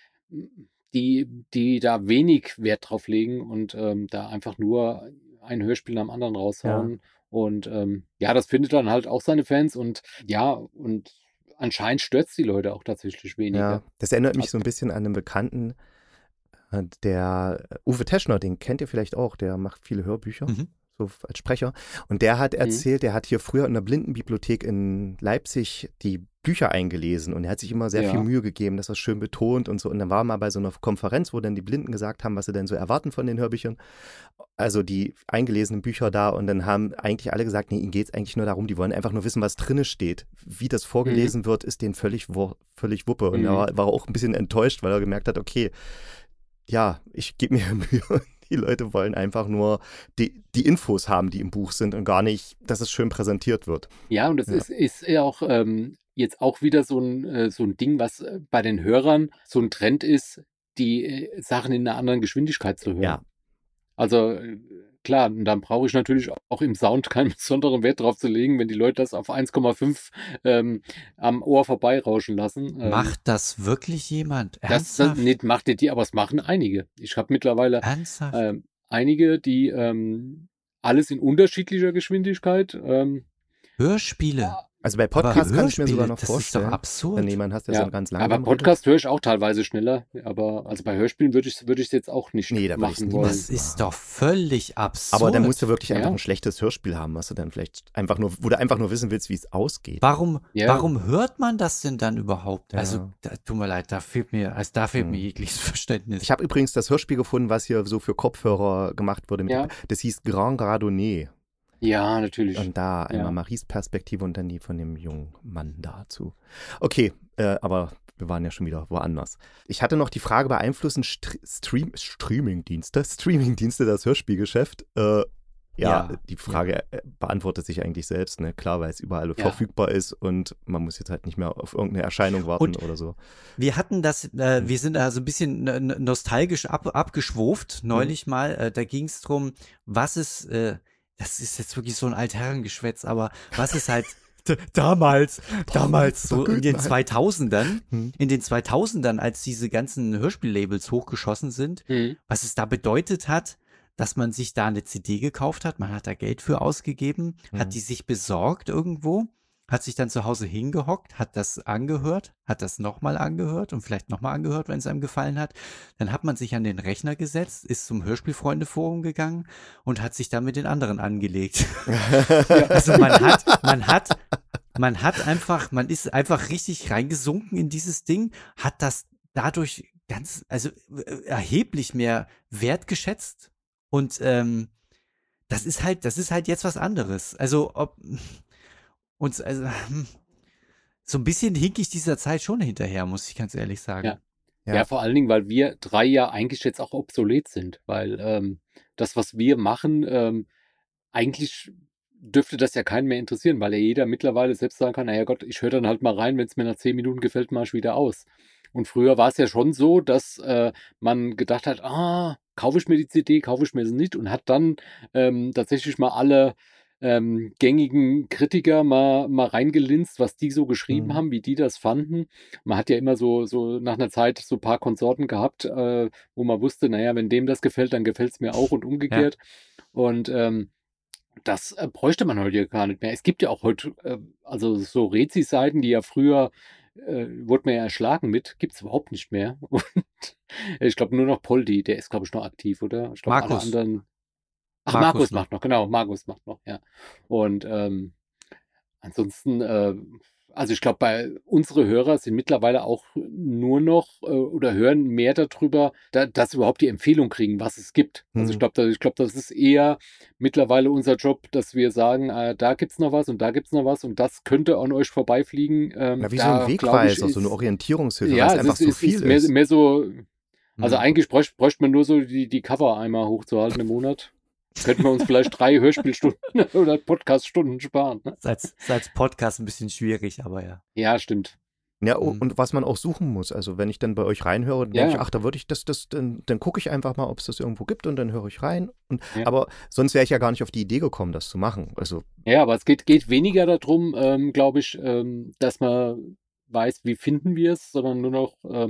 die da wenig Wert drauf legen und da einfach nur ein Hörspiel nach dem anderen raushauen Und ja, das findet dann halt auch seine Fans und ja, und anscheinend stört es die Leute auch tatsächlich Ja, weniger. das erinnert mich so ein bisschen an einen Bekannten, der Uwe Teschner, den kennt ihr vielleicht auch, der macht viele Hörbücher, Mhm. so als Sprecher. Und der hat Mhm. erzählt, der hat hier früher in der Blindenbibliothek in Leipzig die Bücher eingelesen und er hat sich immer sehr viel Ja. Mühe gegeben, dass er es schön betont und so. Und dann war mal bei so einer Konferenz, wo dann die Blinden gesagt haben, was sie denn so erwarten von den Hörbüchern. Also die eingelesenen Bücher da und dann haben eigentlich alle gesagt, nee, ihnen geht es eigentlich nur darum, die wollen einfach nur wissen, was drinne steht. Wie das Mhm. vorgelesen wird, ist denen völlig Wuppe. Und er Mhm. war auch ein bisschen enttäuscht, weil er gemerkt hat, okay, ja, ich gebe mir Mühe. Die Leute wollen einfach nur die Infos haben, die im Buch sind und gar nicht, dass es schön präsentiert wird. Ja, und das Ja. ist ja auch jetzt auch wieder so ein Ding, was bei den Hörern so ein Trend ist, die Sachen in einer anderen Geschwindigkeit zu hören. Ja. Also klar, und dann brauche ich natürlich auch im Sound keinen besonderen Wert drauf zu legen, wenn die Leute das auf 1,5 am Ohr vorbeirauschen lassen. Macht das wirklich jemand? Das Ernsthaft? nicht, macht nicht die, aber es machen einige. Ich habe mittlerweile Ernsthaft? einige, die alles in unterschiedlicher Geschwindigkeit. Hörspiele. Also bei Aber Podcasts kann ich mir Hörspiele, sogar noch das ist doch vorstellen, wenn absurd. jemand hast, der Ja, so ganz aber langsam Podcast höre ich auch teilweise schneller. Aber also bei Hörspielen würde ich es jetzt auch nicht Nee, da würde ich's machen niemals wollen. Das ist doch völlig absurd. Aber dann musst du wirklich einfach Ja. ein schlechtes Hörspiel haben, was du dann vielleicht einfach nur, wo du einfach nur wissen willst, wie es ausgeht. Warum Ja. hört man das denn dann überhaupt? Ja. Also, tut mir leid, da fehlt mir jegliches Verständnis. Ich habe übrigens das Hörspiel gefunden, was hier so für Kopfhörer gemacht wurde. Ja. Das hieß Grand Gradonnet. Ja, natürlich. Und da einmal Ja. Maries Perspektive und dann die von dem jungen Mann dazu. Okay, aber wir waren ja schon wieder woanders. Ich hatte noch die Frage, beeinflussen Streamingdienste das Hörspielgeschäft? Ja, die Frage beantwortet sich eigentlich selbst, ne? Klar, weil es überall verfügbar ist und man muss jetzt halt nicht mehr auf irgendeine Erscheinung warten oder so. Wir hatten das, wir sind da so ein bisschen nostalgisch abgeschwuft neulich mal. Da ging es drum, was ist, das ist jetzt wirklich so ein Altherrengeschwätz, aber was ist halt damals so in den 2000ern, als diese ganzen Hörspiellabels hochgeschossen sind, was es da bedeutet hat, dass man sich da eine CD gekauft hat, man hat da Geld für ausgegeben, hat die sich besorgt irgendwo, hat sich dann zu Hause hingehockt, hat das angehört, hat das nochmal angehört und vielleicht nochmal angehört, wenn es einem gefallen hat. Dann hat man sich an den Rechner gesetzt, ist zum Hörspielfreunde-Forum gegangen und hat sich dann mit den anderen angelegt. Also man ist einfach richtig reingesunken in dieses Ding, hat das dadurch erheblich mehr wertgeschätzt und das ist halt jetzt was anderes. Also so ein bisschen hink ich dieser Zeit schon hinterher, muss ich ganz ehrlich sagen. Ja, vor allen Dingen, weil wir 3 ja eigentlich jetzt auch obsolet sind, weil das, was wir machen, eigentlich dürfte das ja keinen mehr interessieren, weil ja jeder mittlerweile selbst sagen kann, naja Gott, ich höre dann halt mal rein, wenn es mir nach 10 Minuten gefällt, mache ich wieder aus. Und früher war es ja schon so, dass man gedacht hat, kaufe ich mir die CD, kaufe ich mir sie nicht und hat dann tatsächlich mal alle gängigen Kritiker mal reingelinst, was die so geschrieben haben, wie die das fanden. Man hat ja immer so nach einer Zeit so ein paar Konsorten gehabt, wo man wusste, naja, wenn dem das gefällt, dann gefällt es mir auch und umgekehrt. Und das bräuchte man heute gar nicht mehr. Es gibt ja auch heute, also so Rezi-Seiten, die ja früher wurde man ja erschlagen mit, gibt es überhaupt nicht mehr. Und ich glaube nur noch Poldi, der ist, glaube ich, noch aktiv, oder? Ich glaube, alle Markus. anderen. Ach, Markus Markus noch. macht noch, genau, Markus macht noch, ja. Und ansonsten, also ich glaube, unsere Hörer sind mittlerweile auch nur noch oder hören mehr darüber, dass sie überhaupt die Empfehlung kriegen, was es gibt. Also ich glaube, das ist eher mittlerweile unser Job, dass wir sagen, da gibt es noch was und da gibt es noch was und das könnte an euch vorbeifliegen. Na, wie so ein Wegweiser, so eine Orientierungshilfe, weil es einfach so viel ist. Mehr so, also eigentlich bräuchte man nur so die Cover einmal hochzuhalten im Monat. Könnten wir uns vielleicht 3 Hörspielstunden oder Podcaststunden sparen. Ne? Ist als Podcast ein bisschen schwierig, aber ja. Ja, stimmt. Ja, und was man auch suchen muss. Also wenn ich dann bei euch reinhöre, dann denke ich, ach, da würde ich dann gucke ich einfach mal, ob es das irgendwo gibt und dann höre ich rein. Aber sonst wäre ich ja gar nicht auf die Idee gekommen, das zu machen. Also ja, aber es geht weniger darum, glaube ich, dass man weiß, wie finden wir es, sondern nur noch,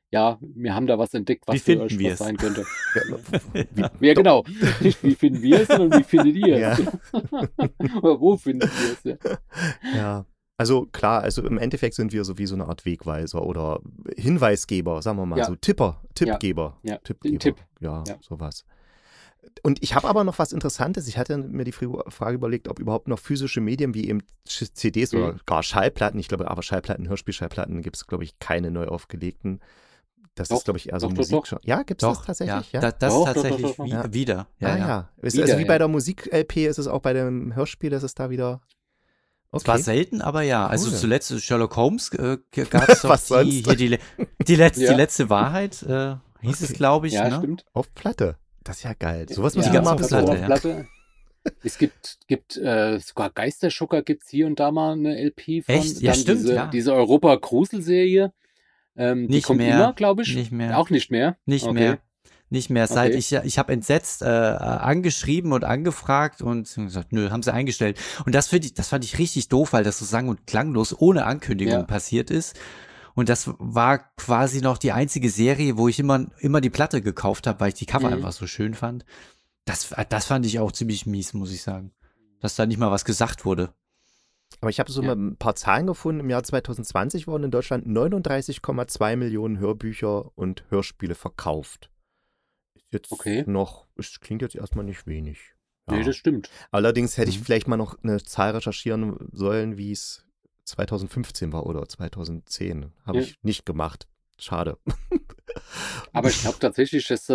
ja, wir haben da was entdeckt, was Wie für finden euch wir was es? sein könnte. Wie, Ja, genau. Nicht wie finden wir es, sondern wie findet ihr Ja. es? Oder wo findet ihr es? Ja. Ja, also klar, also im Endeffekt sind wir so wie so eine Art Wegweiser oder Hinweisgeber, sagen wir mal, Ja. so Tippgeber. Ja, Tippgeber. den Tipp. Ja, Ja. sowas. Und ich habe aber noch was Interessantes. Ich hatte mir die Frage überlegt, ob überhaupt noch physische Medien wie eben CDs oder gar Schallplatten, ich glaube, aber Schallplatten, Hörspielschallplatten gibt es, glaube ich, keine neu aufgelegten. Das Doch, ist, glaube ich, eher so doch, Musik. doch. Ja, gibt es das Doch, tatsächlich? ja. Ja. Das Doch, tatsächlich doch. Ja. wieder. Ja, Ah, ja. ja. Ist Wieder, also wie bei ja. der Musik-LP ist es auch bei dem Hörspiel, dass es da wieder. Zwar Okay. selten, aber ja. Also Cool. zuletzt Sherlock Holmes gab es doch Was sonst? die letzte Wahrheit, hieß es, Okay. glaube ich. Ja, ne? stimmt. Auf Platte. Das ist ja geil. Sowas muss Ja, ich gab's mal auf besuchen. Platte, ja. Platte. Es gibt sogar Geisterschocker gibt es hier und da mal eine LP von. Echt? Ja, Dann stimmt, ja. diese Europa-Grusel-Serie. Die Nicht kommt mehr, immer, glaube ich. nicht mehr. Auch nicht mehr? Nicht Okay. mehr. Nicht mehr. Seit Okay. ich habe entsetzt angeschrieben und angefragt und gesagt, nö, haben sie eingestellt. Und das fand ich richtig doof, weil das so sang- und klanglos ohne Ankündigung Ja. passiert ist. Und das war quasi noch die einzige Serie, wo ich immer die Platte gekauft habe, weil ich die Cover Mhm. einfach so schön fand. Das fand ich auch ziemlich mies, muss ich sagen. Dass da nicht mal was gesagt wurde. Aber ich habe so Ja. mal ein paar Zahlen gefunden. Im Jahr 2020 wurden in Deutschland 39,2 Millionen Hörbücher und Hörspiele verkauft. Ist jetzt Okay. noch, es klingt jetzt erstmal nicht wenig. Nee, Ja. das stimmt. Allerdings hätte ich Mhm. vielleicht mal noch eine Zahl recherchieren sollen, wie es 2015 war oder 2010. Habe Ja. ich nicht gemacht. Schade. Aber ich glaube tatsächlich, dass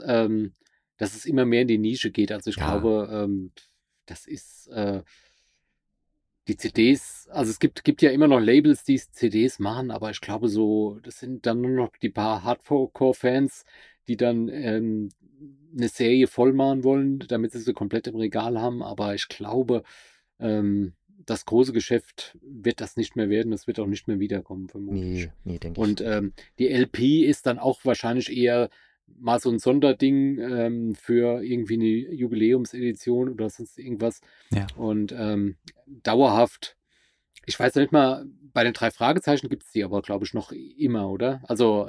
es immer mehr in die Nische geht. Also ich Ja. glaube, das ist die CDs, also es gibt ja immer noch Labels, die CDs machen, aber ich glaube so, das sind dann nur noch die paar Hardcore-Fans, die dann eine Serie voll machen wollen, damit sie komplett im Regal haben. Aber ich glaube, das große Geschäft wird das nicht mehr werden. Das wird auch nicht mehr wiederkommen, vermutlich. Nee, denke ich. Und die LP ist dann auch wahrscheinlich eher mal so ein Sonderding für irgendwie eine Jubiläumsedition oder sonst irgendwas. Ja. Und dauerhaft, ich weiß ja nicht mal, bei den 3 Fragezeichen gibt es die aber, glaube ich, noch immer, oder? Also,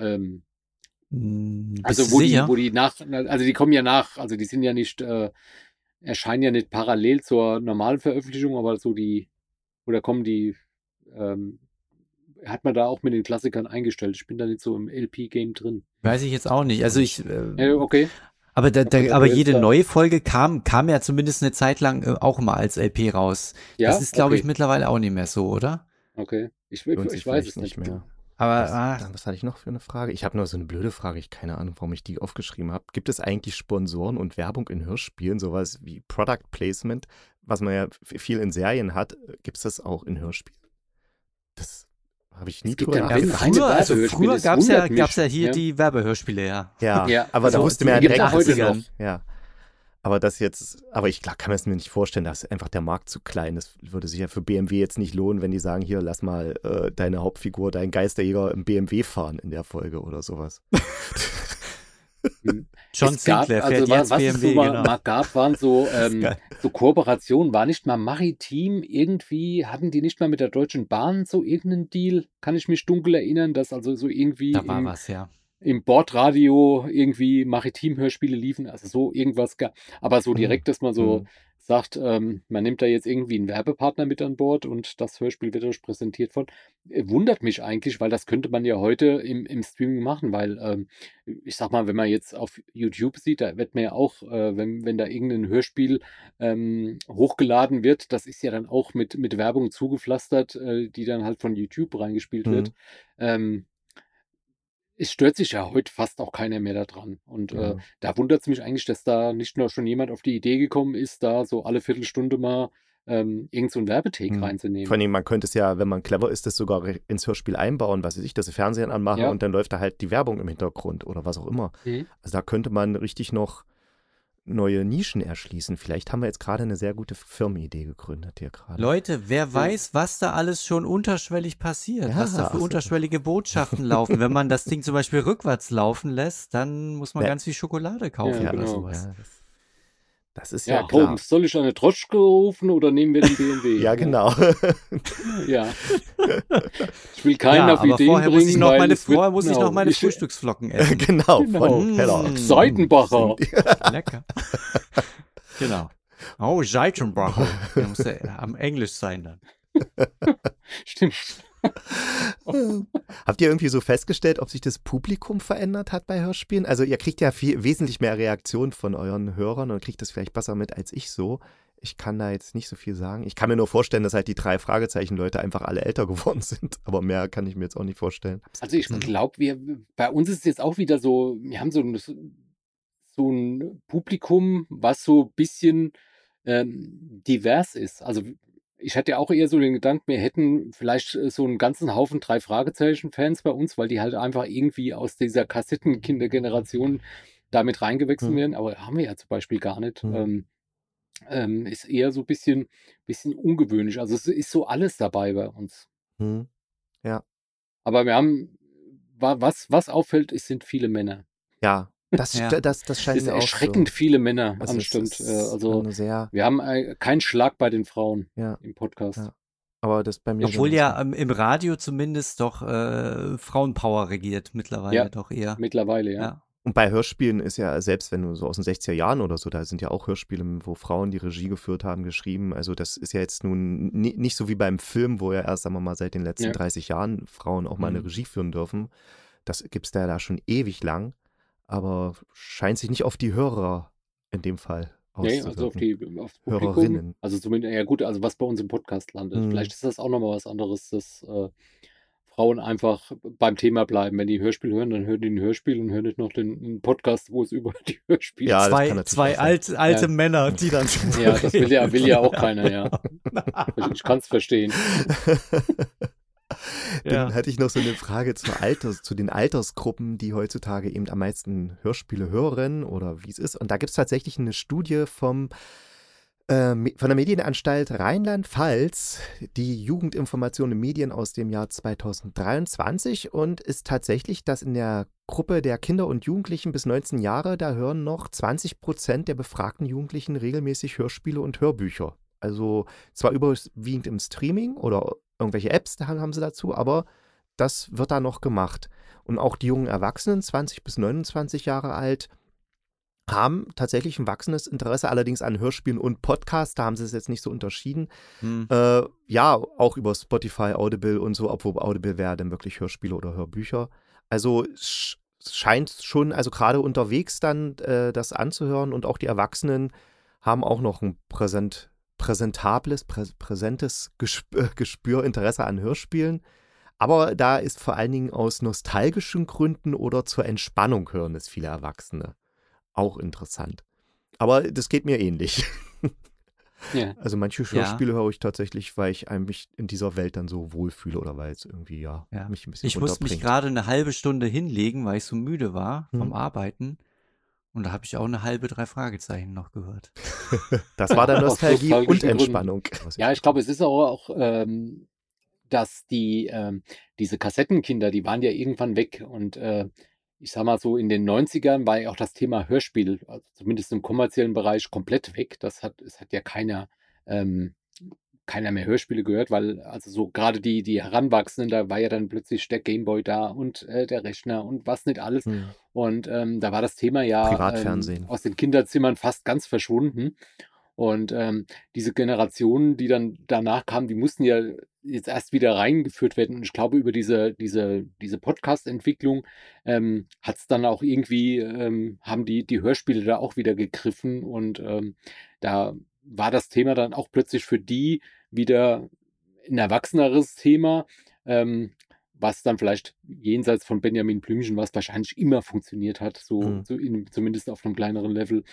Bist du wo sicher? also die kommen ja nach, also die sind ja nicht, erscheinen ja nicht parallel zur normalen Veröffentlichung, aber so oder kommen die, hat man da auch mit den Klassikern eingestellt. Ich bin da nicht so im LP-Game drin. Weiß ich jetzt auch nicht. Also Okay. aber Okay, aber jetzt jede da- neue Folge kam ja zumindest eine Zeit lang auch immer als LP raus. Ja, Das ist, glaube ich, okay. mittlerweile auch nicht mehr so, oder? Okay. Ich Lohnt sich weiß es vielleicht nicht mehr. Aber Was hatte ich noch für eine Frage? Ich habe nur so eine blöde Frage. Ich keine Ahnung, warum ich die aufgeschrieben habe. Gibt es eigentlich Sponsoren und Werbung in Hörspielen, sowas wie Product Placement, was man ja viel in Serien hat? Gibt es das auch in Hörspielen? Das habe ich nie Es gibt drüber ja ja, Keine nachgedacht. Werbehörspiele, früher das gab's wundert mich. ja hier Ja. die Werbehörspiele, ja. Ja, Ja, aber da also wusste man ja die gibt's direkt, auch heute dass- noch. Ja. Aber das jetzt, aber klar kann man es mir nicht vorstellen, dass einfach der Markt zu klein ist. Würde sich ja für BMW jetzt nicht lohnen, wenn die sagen, hier, lass mal deine Hauptfigur, deinen Geisterjäger im BMW fahren in der Folge oder sowas. John Es gab, Sinclair also fährt jetzt was BMW, es so mal, genau. mal gab, waren so, geil. so Kooperationen, war nicht mal Maritim irgendwie, hatten die nicht mal mit der Deutschen Bahn so irgendeinen Deal? Kann ich mich dunkel erinnern, dass also so irgendwie Da war was, ja. im Bordradio irgendwie Maritim-Hörspiele liefen, also so irgendwas gab. Aber so direkt, dass man so Mhm. sagt, man nimmt da jetzt irgendwie einen Werbepartner mit an Bord und das Hörspiel wird euch präsentiert von. Wundert mich eigentlich, weil das könnte man ja heute im Streaming machen, weil ich sag mal, wenn man jetzt auf YouTube sieht, da wird man ja auch, wenn da irgendein Hörspiel hochgeladen wird, das ist ja dann auch mit Werbung zugepflastert, die dann halt von YouTube reingespielt wird. Es stört sich ja heute fast auch keiner mehr daran. Und Ja. da wundert es mich eigentlich, dass da nicht nur schon jemand auf die Idee gekommen ist, da so alle Viertelstunde mal irgend so ein Werbetake Vor reinzunehmen. allem, man könnte es ja, wenn man clever ist, das sogar ins Hörspiel einbauen, was weiß ich, dass sie Fernsehen anmachen Ja. und dann läuft da halt die Werbung im Hintergrund oder was auch immer. Mhm. Also da könnte man richtig noch neue Nischen erschließen. Vielleicht haben wir jetzt gerade eine sehr gute Firmenidee gegründet hier gerade. Leute, wer weiß, was da alles schon unterschwellig passiert, Ja, was da für absolut. unterschwellige Botschaften laufen. Wenn man das Ding zum Beispiel rückwärts laufen lässt, dann muss man Ja. ganz viel Schokolade kaufen Ja, oder genau. sowas. Ja, Das ist ja Ja, klar. Holmes, soll ich eine Droschke rufen oder nehmen wir den BMW? Ja, genau. Ja. Ich will keinen Ja, auf aber Ideen vorher muss ich bringen, noch weil meine, es wird, vorher muss ich noch meine ich, Frühstücksflocken essen. Genau, Genau. von Kellogg's. Seidenbacher. Lecker. Genau. Oh, Seitenbacher. Der muss ja am Englisch sein dann. Stimmt. Habt ihr irgendwie so festgestellt, ob sich das Publikum verändert hat bei Hörspielen? Also ihr kriegt ja wesentlich mehr Reaktionen von euren Hörern und kriegt das vielleicht besser mit als ich so. Ich kann da jetzt nicht so viel sagen. Ich kann mir nur vorstellen, dass halt die 3 Fragezeichen-Leute einfach alle älter geworden sind. Aber mehr kann ich mir jetzt auch nicht vorstellen. Also ich glaube, bei uns ist es jetzt auch wieder so, wir haben so ein Publikum, was so ein bisschen divers ist. Also ich hatte ja auch eher so den Gedanken, wir hätten vielleicht so einen ganzen Haufen 3 Fragezeichen-Fans bei uns, weil die halt einfach irgendwie aus dieser Kassettenkindergeneration damit reingewechselt werden. Aber haben wir ja zum Beispiel gar nicht. Ist eher so ein bisschen ungewöhnlich. Also es ist so alles dabei bei uns. Hm. Ja. Aber wir haben, was auffällt, es sind viele Männer. Ja, das Ja. scheint Es ist mir auch erschreckend so. viele Männer Also am es Stund. ist Also eine sehr, wir haben keinen Schlag bei den Frauen ja, im Podcast. ja. Aber das bei mir Obwohl genauso. ja im Radio zumindest doch Frauenpower regiert mittlerweile Ja. doch eher. Mittlerweile, ja. Ja. Und bei Hörspielen ist ja, selbst wenn du so aus den 60er Jahren oder so, da sind ja auch Hörspiele, wo Frauen die Regie geführt haben, geschrieben. Also das ist ja jetzt nun nicht so wie beim Film, wo ja erst, sagen wir mal, seit den letzten Ja. 30 Jahren Frauen auch mal eine Mhm. Regie führen dürfen. Das gibt es da schon ewig lang, aber scheint sich nicht auf die Hörer in dem Fall Nee, also auszuwirken. aufs Publikum. Hörerinnen. Also zumindest, ja gut, also was bei uns im Podcast landet. Mhm. Vielleicht ist das auch nochmal was anderes, dass Frauen einfach beim Thema bleiben. Wenn die ein Hörspiel hören, dann hören die ein Hörspiel und hören nicht noch den Podcast, wo es über die Hörspiele Ja, das kann Zwei, natürlich zwei auch sein. alte Ja. Männer, die dann Ja, das will ja auch keiner, ja. Ich kann es verstehen. Dann Ja. hätte ich noch so eine Frage zu den Altersgruppen, die heutzutage eben am meisten Hörspiele hören oder wie es ist. Und da gibt es tatsächlich eine Studie von der Medienanstalt Rheinland-Pfalz, die Jugendinformation in Medien aus dem Jahr 2023 und ist tatsächlich, dass in der Gruppe der Kinder und Jugendlichen bis 19 Jahre, da hören noch 20% der befragten Jugendlichen regelmäßig Hörspiele und Hörbücher. Also zwar überwiegend im Streaming oder irgendwelche Apps da haben sie dazu, aber das wird da noch gemacht. Und auch die jungen Erwachsenen, 20 bis 29 Jahre alt, haben tatsächlich ein wachsendes Interesse, allerdings an Hörspielen und Podcasts, da haben sie es jetzt nicht so unterschieden. Hm. Ja, auch über Spotify, Audible und so, obwohl Audible wäre dann wirklich Hörspiele oder Hörbücher. Also es scheint schon, also gerade unterwegs dann das anzuhören und auch die Erwachsenen haben auch noch ein präsentes Gespür, Interesse an Hörspielen. Aber da ist vor allen Dingen aus nostalgischen Gründen oder zur Entspannung hören es viele Erwachsene. Auch interessant. Aber das geht mir ähnlich. Ja. Also manche Hörspiele höre ich tatsächlich, weil ich mich in dieser Welt dann so wohlfühle oder weil es irgendwie Ja. mich ein bisschen Ich musste mich runterbringt. gerade eine halbe Stunde hinlegen, weil ich so müde war vom Mhm. Arbeiten. Und da habe ich auch eine halbe 3 Fragezeichen noch gehört. Das war dann Aus Nostalgie und nostalgischen Gründen. Entspannung. Ja, ich glaube, es ist auch, dass diese Kassettenkinder, die waren ja irgendwann weg. Und ich sag mal so, in den 90ern war ja auch das Thema Hörspiel, also zumindest im kommerziellen Bereich, komplett weg. Es hat ja keiner mehr Hörspiele gehört, weil also so gerade die Heranwachsenden, da war ja dann plötzlich der Gameboy da und der Rechner und was nicht alles. Hm. Und da war das Thema ja Privatfernsehen. aus den Kinderzimmern fast ganz verschwunden. Und diese Generationen, die dann danach kamen, die mussten ja jetzt erst wieder reingeführt werden. Und ich glaube, über diese Podcast-Entwicklung hat es dann auch irgendwie, haben die Hörspiele da auch wieder gegriffen. Und da war das Thema dann auch plötzlich für die wieder ein erwachseneres Thema, was dann vielleicht jenseits von Benjamin Blümchen, was wahrscheinlich immer funktioniert hat, zumindest auf einem kleineren Level,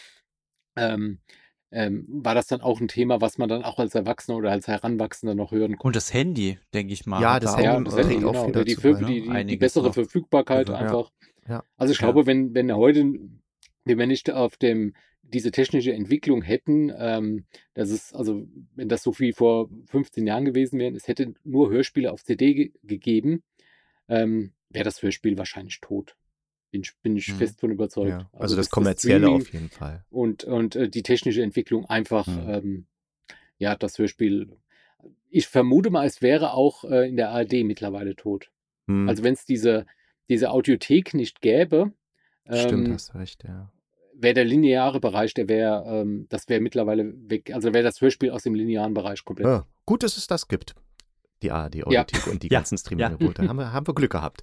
war das dann auch ein Thema, was man dann auch als Erwachsener oder als Heranwachsender noch hören konnte. Und das Handy, denke ich mal. Ja, hat das da Handy Ja, auch, das trägt Handy, auch genau. viel Die, dazu bei, ne? die Einiges bessere noch. Verfügbarkeit Ja. einfach. Ja. Also ich glaube, wenn wir nicht diese technische Entwicklung hätten, wenn das so wie vor 15 Jahren gewesen wäre, es hätte nur Hörspiele auf CD gegeben, wäre das Hörspiel wahrscheinlich tot. Bin ich fest von überzeugt. Ja. Also das Kommerzielle Streaming auf jeden Fall. und die technische Entwicklung einfach, das Hörspiel. Ich vermute mal, es wäre auch in der ARD mittlerweile tot. Also wenn es diese Audiothek nicht gäbe, Stimmt, hast recht, ja. wäre der lineare Bereich, das wäre mittlerweile weg. Also wäre das Hörspiel aus dem linearen Bereich komplett. Ja, gut, dass es das gibt. Die ARD-Audiothek und die ganzen Streaming-Angebote. Haben wir Glück gehabt.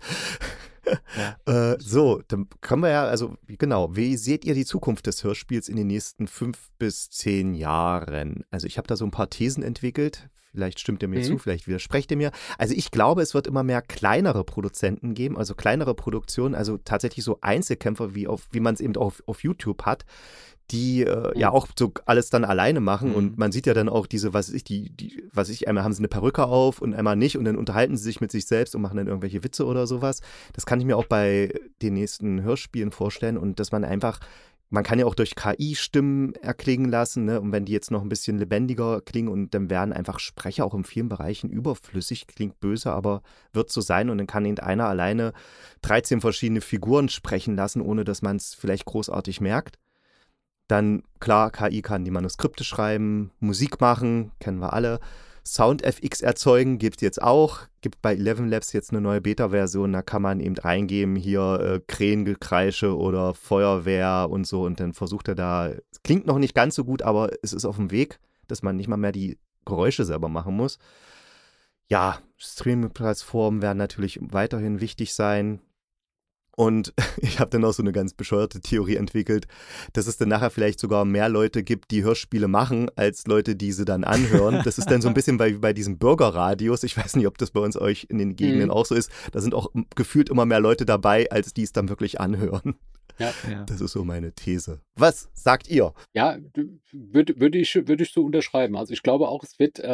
So, dann können wir ja, also genau, wie seht ihr die Zukunft des Hörspiels in den nächsten 5 bis 10 Jahren? Also ich habe da so ein paar Thesen entwickelt. Vielleicht stimmt ihr mir zu, vielleicht widersprecht ihr mir. Also ich glaube, es wird immer mehr kleinere Produzenten geben, also kleinere Produktionen, also tatsächlich so Einzelkämpfer, wie man es eben auch auf YouTube hat, die ja auch so alles dann alleine machen und man sieht ja dann auch diese, einmal haben sie eine Perücke auf und einmal nicht und dann unterhalten sie sich mit sich selbst und machen dann irgendwelche Witze oder sowas. Das kann ich mir auch bei den nächsten Hörspielen vorstellen und dass man kann ja auch durch KI Stimmen erklingen lassen, ne? Und wenn die jetzt noch ein bisschen lebendiger klingen und dann werden einfach Sprecher auch in vielen Bereichen überflüssig, klingt böse, aber wird so sein und dann kann eben einer alleine 13 verschiedene Figuren sprechen lassen, ohne dass man es vielleicht großartig merkt. Dann, klar, KI kann die Manuskripte schreiben, Musik machen, kennen wir alle. Sound-FX erzeugen gibt es jetzt auch. Gibt bei 11 Labs jetzt eine neue Beta-Version, da kann man eben reingeben, hier Krähengekreische oder Feuerwehr und so. Und dann versucht er da, klingt noch nicht ganz so gut, aber es ist auf dem Weg, dass man nicht mal mehr die Geräusche selber machen muss. Ja, Streaming-Plattformen werden natürlich weiterhin wichtig sein. Und ich habe dann auch so eine ganz bescheuerte Theorie entwickelt, dass es dann nachher vielleicht sogar mehr Leute gibt, die Hörspiele machen, als Leute, die sie dann anhören. Das ist dann so ein bisschen bei diesen Bürgerradios. Ich weiß nicht, ob das bei euch in den Gegenden auch so ist. Da sind auch gefühlt immer mehr Leute dabei, als die es dann wirklich anhören. Ja. Das ist so meine These. Was sagt ihr? Ja, würde ich so unterschreiben. Also ich glaube auch, es wird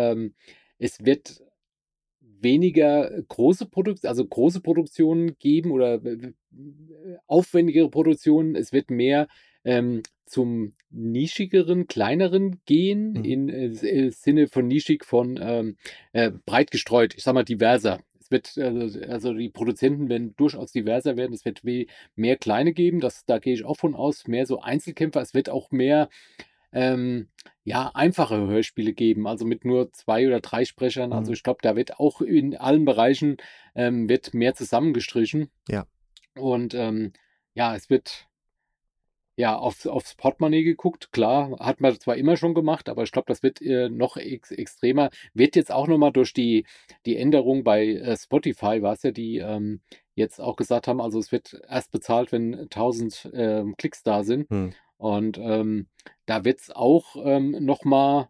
weniger große Produktionen geben oder aufwendigere Produktionen. Es wird mehr zum nischigeren, kleineren gehen, im Sinne von nischig von breit gestreut. Ich sag mal diverser. Es wird, also die Produzenten werden durchaus diverser werden. Es wird mehr kleine geben. Da gehe ich auch von aus. Mehr so Einzelkämpfer. Es wird auch mehr einfache Hörspiele geben, also mit nur 2 oder 3 Sprechern. Also ich glaube, da wird auch in allen Bereichen wird mehr zusammengestrichen. Ja. Und es wird aufs Portemonnaie geguckt. Klar, hat man zwar immer schon gemacht, aber ich glaube, das wird noch extremer. Wird jetzt auch nochmal durch die Änderung bei Spotify, war es ja, die jetzt auch gesagt haben, also es wird erst bezahlt, wenn 1000 Klicks da sind. Und da wird es auch nochmal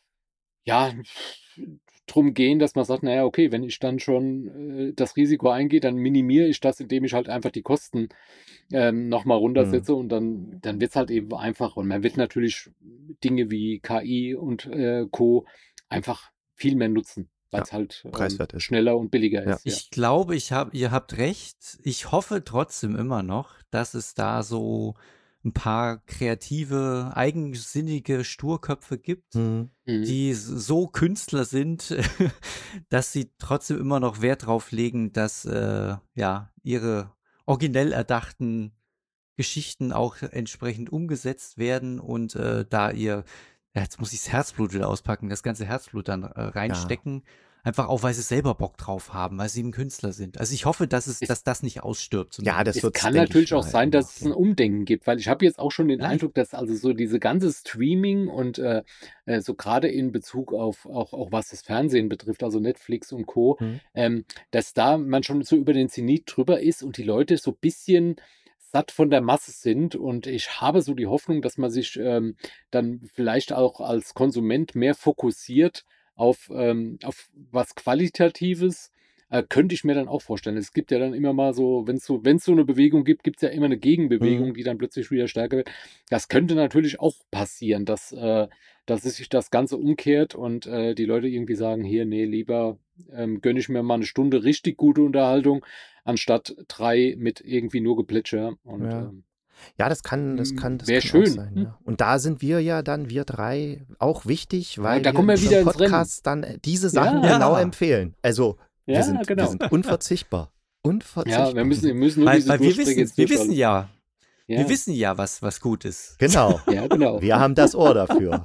drum gehen, dass man sagt, naja, okay, wenn ich dann schon das Risiko eingehe, dann minimiere ich das, indem ich halt einfach die Kosten nochmal runtersetze und dann wird es halt eben einfach. Und man wird natürlich Dinge wie KI und Co. einfach viel mehr nutzen, weil es halt preiswert ist. Schneller und billiger ist. Ja. Ich glaube, ihr habt recht. Ich hoffe trotzdem immer noch, dass es da so ein paar kreative, eigensinnige Sturköpfe gibt, die so Künstler sind, dass sie trotzdem immer noch Wert drauf legen, dass ihre originell erdachten Geschichten auch entsprechend umgesetzt werden und jetzt muss ich das Herzblut wieder auspacken, das ganze Herzblut dann reinstecken. Einfach auch, weil sie selber Bock drauf haben, weil sie eben Künstler sind. Also ich hoffe, dass das nicht ausstirbt. Ja, das wird kann natürlich auch sein, dass es ein Umdenken gibt, weil ich habe jetzt auch schon den Eindruck, dass also so diese ganze Streaming und so gerade in Bezug auf auch was das Fernsehen betrifft, also Netflix und Co., dass da man schon so über den Zenit drüber ist und die Leute so ein bisschen satt von der Masse sind und ich habe so die Hoffnung, dass man sich dann vielleicht auch als Konsument mehr fokussiert auf was Qualitatives, könnte ich mir dann auch vorstellen. Es gibt ja dann immer mal so, wenn es so eine Bewegung gibt, gibt es ja immer eine Gegenbewegung, die dann plötzlich wieder stärker wird. Das könnte natürlich auch passieren, dass sich das Ganze umkehrt und die Leute irgendwie sagen, hier, nee, lieber gönne ich mir mal eine Stunde richtig gute Unterhaltung, anstatt 3 mit irgendwie nur Geplätscher. Und, das kann schön. Auch sein. Ja. Und da sind wir 3 auch wichtig, weil da kommen wir wieder im Podcast dann diese Sachen genau empfehlen. Also wir sind unverzichtbar. Unverzichtbar. Ja, wir müssen nur diese Weil wir Durchstrecke jetzt wissen durchhalten. ja, Ja, wir wissen ja, was gut ist. Genau. ja, genau. Wir haben das Ohr dafür.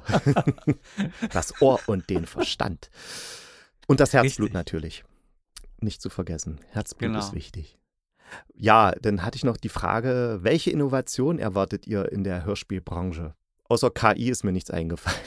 Das Ohr und den Verstand. Und das Herzblut Richtig. natürlich. Nicht zu vergessen. Herzblut Genau. ist wichtig. Ja, dann hatte ich noch die Frage, welche Innovation erwartet ihr in der Hörspielbranche? Außer KI ist mir nichts eingefallen.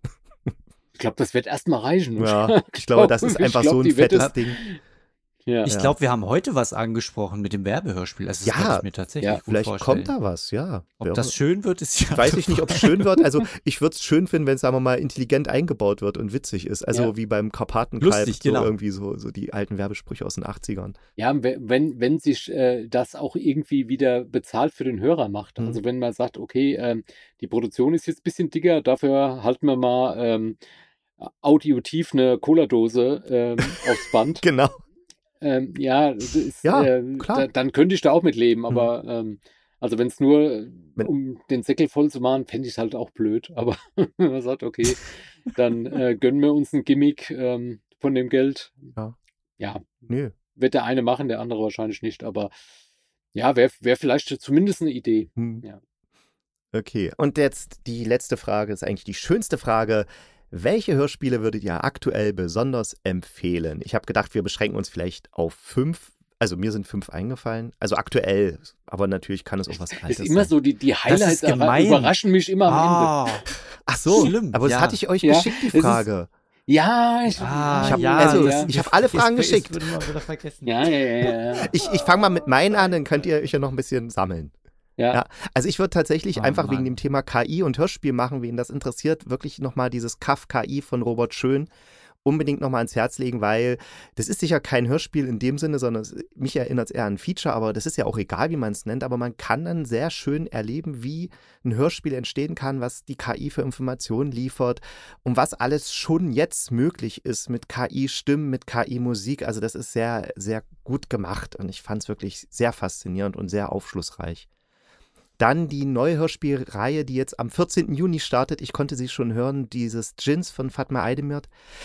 Ich glaube, das wird erstmal reichen. Ja, ich glaube, das ist einfach so ein die Wette- fettes Ding. Ja. Ich glaube, wir haben heute was angesprochen mit dem Werbehörspiel. Also das Ja, kann ich mir tatsächlich ja, gut Vielleicht vorstellen. kommt da was, ja. Ob das schön wird, ist ja. Weiß ich nicht, ob es schön wird. Also ich würde es schön finden, wenn es, sagen wir mal, intelligent eingebaut wird und witzig ist. Also Ja. wie beim Karpatenkalb, Lustig, so genau. irgendwie so die alten Werbesprüche aus den 80ern. Ja, wenn sich das auch irgendwie wieder bezahlt für den Hörer macht. Mhm. Also wenn man sagt, okay, die Produktion ist jetzt ein bisschen dicker, dafür halten wir mal audiotiv eine Cola-Dose aufs Band. Genau. Ja, das ist, Ja, klar. dann könnte ich da auch mit leben, aber also wenn es nur Wenn- um den Säckel voll zu machen, fände ich es halt auch blöd. Aber wenn man sagt, okay, dann gönnen wir uns ein Gimmick von dem Geld. Ja. Ja, Nö. wird der eine machen, der andere wahrscheinlich nicht, aber ja, wäre vielleicht zumindest eine Idee. Hm. Ja. Okay, und jetzt die letzte Frage, ist eigentlich die schönste Frage. Welche Hörspiele würdet ihr aktuell besonders empfehlen? Ich habe gedacht, wir beschränken uns vielleicht auf 5. Also mir sind 5 eingefallen. Also aktuell, aber natürlich kann es auch was Das Altes ist immer sein. so, die Highlights gemein. überraschen mich immer am Ende. Ah, Ach so, schlimm, aber das ja. hatte ich euch Ja, geschickt, die es ist- Frage. Ja, Ich habe ja, also, ja. ich habe alle Fragen geschickt. Würde man wieder vergessen. Ja. Ich fange mal mit meinen an, dann könnt ihr euch ja noch ein bisschen sammeln. Ja. Ja, also ich würde tatsächlich Oh, einfach wegen Mann. dem Thema KI und Hörspiel machen, wen das interessiert, wirklich nochmal dieses Kaff KI von Robert Schön unbedingt nochmal ans Herz legen, weil das ist sicher kein Hörspiel in dem Sinne, sondern mich erinnert es eher an ein Feature, aber das ist ja auch egal, wie man es nennt, aber man kann dann sehr schön erleben, wie ein Hörspiel entstehen kann, was die KI für Informationen liefert und was alles schon jetzt möglich ist mit KI-Stimmen, mit KI-Musik. Also das ist sehr, sehr gut gemacht und ich fand es wirklich sehr faszinierend und sehr aufschlussreich. Dann die neue Hörspielreihe, die jetzt am 14. Juni startet. Ich konnte sie schon hören, dieses Djins von Fatma Aydemir.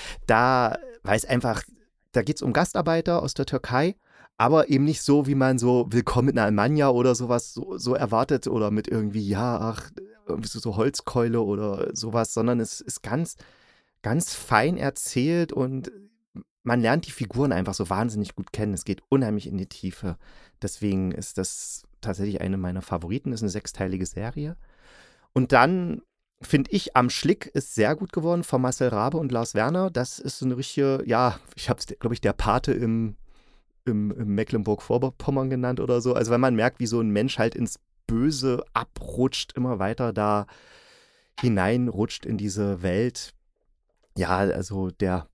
Da weiß einfach, da geht es um Gastarbeiter aus der Türkei, aber eben nicht so, wie man so Willkommen in Almanja oder sowas so erwartet oder mit irgendwie, irgendwie so Holzkeule oder sowas, sondern es ist ganz, ganz fein erzählt und man lernt die Figuren einfach so wahnsinnig gut kennen. Es geht unheimlich in die Tiefe. Deswegen ist das tatsächlich eine meiner Favoriten, ist eine 6-teilige Serie. Und dann finde ich, Am Schlick ist sehr gut geworden von Marcel Rabe und Lars Werner. Das ist so eine richtige, ja, ich habe es, glaube ich, der Pate im Mecklenburg-Vorpommern genannt oder so. Also wenn man merkt, wie so ein Mensch halt ins Böse abrutscht, immer weiter da hineinrutscht in diese Welt. Ja, also der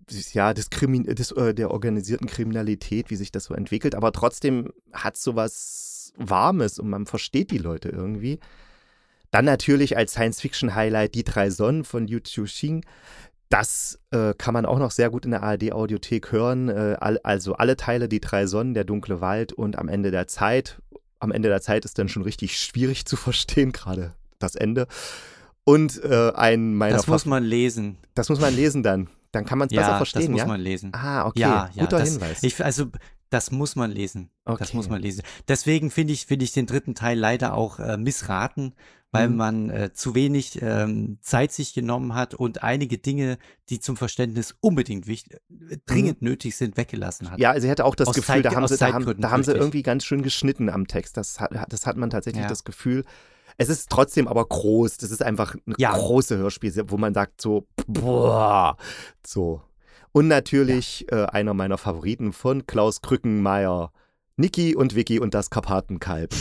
organisierten Kriminalität, wie sich das so entwickelt, aber trotzdem hat es so was Warmes und man versteht die Leute irgendwie. Dann natürlich als Science-Fiction-Highlight Die 3 Sonnen von Yu Xing. Das kann man auch noch sehr gut in der ARD-Audiothek hören. Also alle Teile, Die 3 Sonnen, Der dunkle Wald und Am Ende der Zeit. Am Ende der Zeit ist dann schon richtig schwierig zu verstehen, gerade das Ende. Und ein meiner Das muss man lesen. Das muss man lesen dann. Dann kann man es besser verstehen, das muss ja? man lesen. Ah, okay. Ja, Guter Hinweis. Das muss man lesen. Das Okay. muss man lesen. Deswegen finde ich den dritten Teil leider auch missraten, weil man zu wenig Zeit sich genommen hat und einige Dinge, die zum Verständnis unbedingt dringend nötig sind, weggelassen hat. Ja, also ich hatte auch das Aus Gefühl, da haben Zeitgründen, sie richtig. irgendwie ganz schön geschnitten am Text. Das hat man tatsächlich Ja. das Gefühl. Es ist trotzdem aber groß. Das ist einfach ein große Hörspiel, wo man sagt so, boah, so. Und natürlich einer meiner Favoriten von Klaus Krückenmeier, Niki und Vicky und das Karpatenkalb.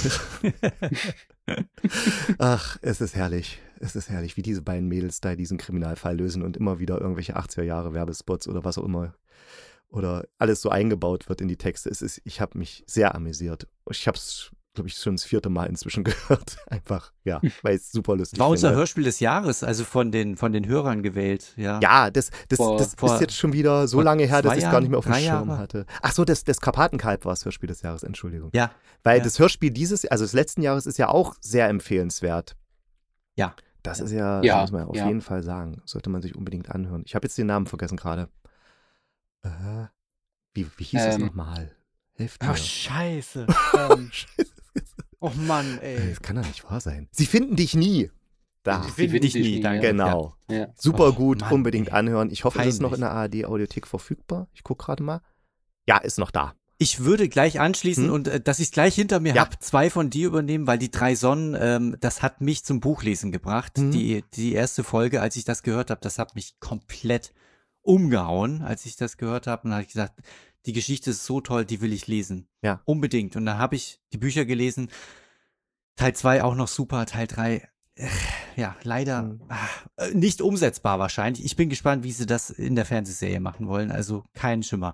Ach, es ist herrlich. Es ist herrlich, wie diese beiden Mädels da diesen Kriminalfall lösen und immer wieder irgendwelche 80er Jahre Werbespots oder was auch immer oder alles so eingebaut wird in die Texte. Ich habe mich sehr amüsiert. Ich habe es, glaube ich, schon das 4. Mal inzwischen gehört. Einfach, ja, weil es super lustig War unser finde. Hörspiel des Jahres, also von den Hörern gewählt. Ja, Ja, das Vor- ist jetzt schon wieder so vor lange her, dass 2 ich es gar nicht mehr auf dem Jahren, 3 Schirm Jahre? hatte. Ach so, das Karpatenkalb war das Hörspiel des Jahres, Entschuldigung. ja. Weil ja. das Hörspiel des letzten Jahres ist ja auch sehr empfehlenswert. Ja. Das ist ja, Ja, muss man auf ja. jeden Fall sagen. Sollte man sich unbedingt anhören. Ich habe jetzt den Namen vergessen gerade. Wie hieß es Ähm, nochmal? Helft Ach, mir. scheiße. Scheiße. Oh Mann, ey. Das kann doch nicht wahr sein. Sie finden dich nie. Da. Sie finden dich nie, danke. Genau. Ja. Super Oh, gut, Mann, unbedingt ey. anhören. Ich hoffe, es ist noch in Peinlich. der ARD-Audiothek verfügbar. Ich gucke gerade mal. Ja, ist noch da. Ich würde gleich anschließen Hm? und dass ich es gleich hinter mir Ja. habe, 2 von dir übernehmen, weil die 3 Sonnen, das hat mich zum Buchlesen gebracht. Mhm. Die erste Folge, als ich das gehört habe, das hat mich komplett umgehauen, als ich das gehört habe. Und da habe ich gesagt, die Geschichte ist so toll, die will ich lesen. Ja. Unbedingt. Und dann habe ich die Bücher gelesen. Teil 2 auch noch super, Teil 3, ja, leider nicht umsetzbar wahrscheinlich. Ich bin gespannt, wie sie das in der Fernsehserie machen wollen. Also kein Schimmer.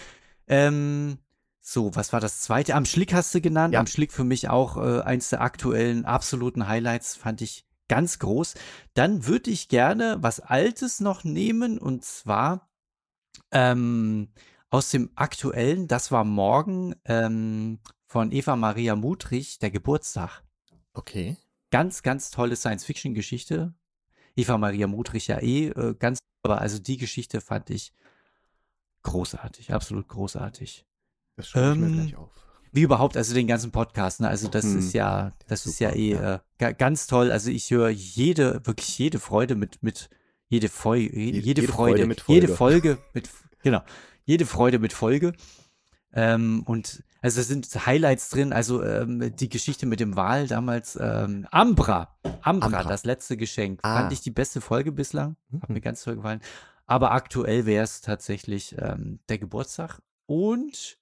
So, was war das zweite? Am Schlick hast du genannt. Ja. Am Schlick für mich auch eins der aktuellen absoluten Highlights, fand ich ganz groß. Dann würde ich gerne was Altes noch nehmen und zwar aus dem aktuellen, das war morgen von Eva Maria Mudrich, der Geburtstag. Okay. Ganz, ganz tolle Science-Fiction-Geschichte. Eva Maria Mudrich ja ganz, aber also die Geschichte fand ich großartig, absolut großartig. Das schreibe ich mir gleich auf. Wie überhaupt, also den ganzen Podcast, ne? Also das ist ja, das ist ja super, ganz toll. Also ich höre wirklich jede Freude mit jede Freude mit Folge. jede Folge mit, genau, jede Freude mit Folge. Und also es sind Highlights drin, also die Geschichte mit dem Wal damals, Ambra, das letzte Geschenk, fand ich die beste Folge bislang, hat mir ganz toll gefallen. Aber aktuell wäre es tatsächlich der Geburtstag. Und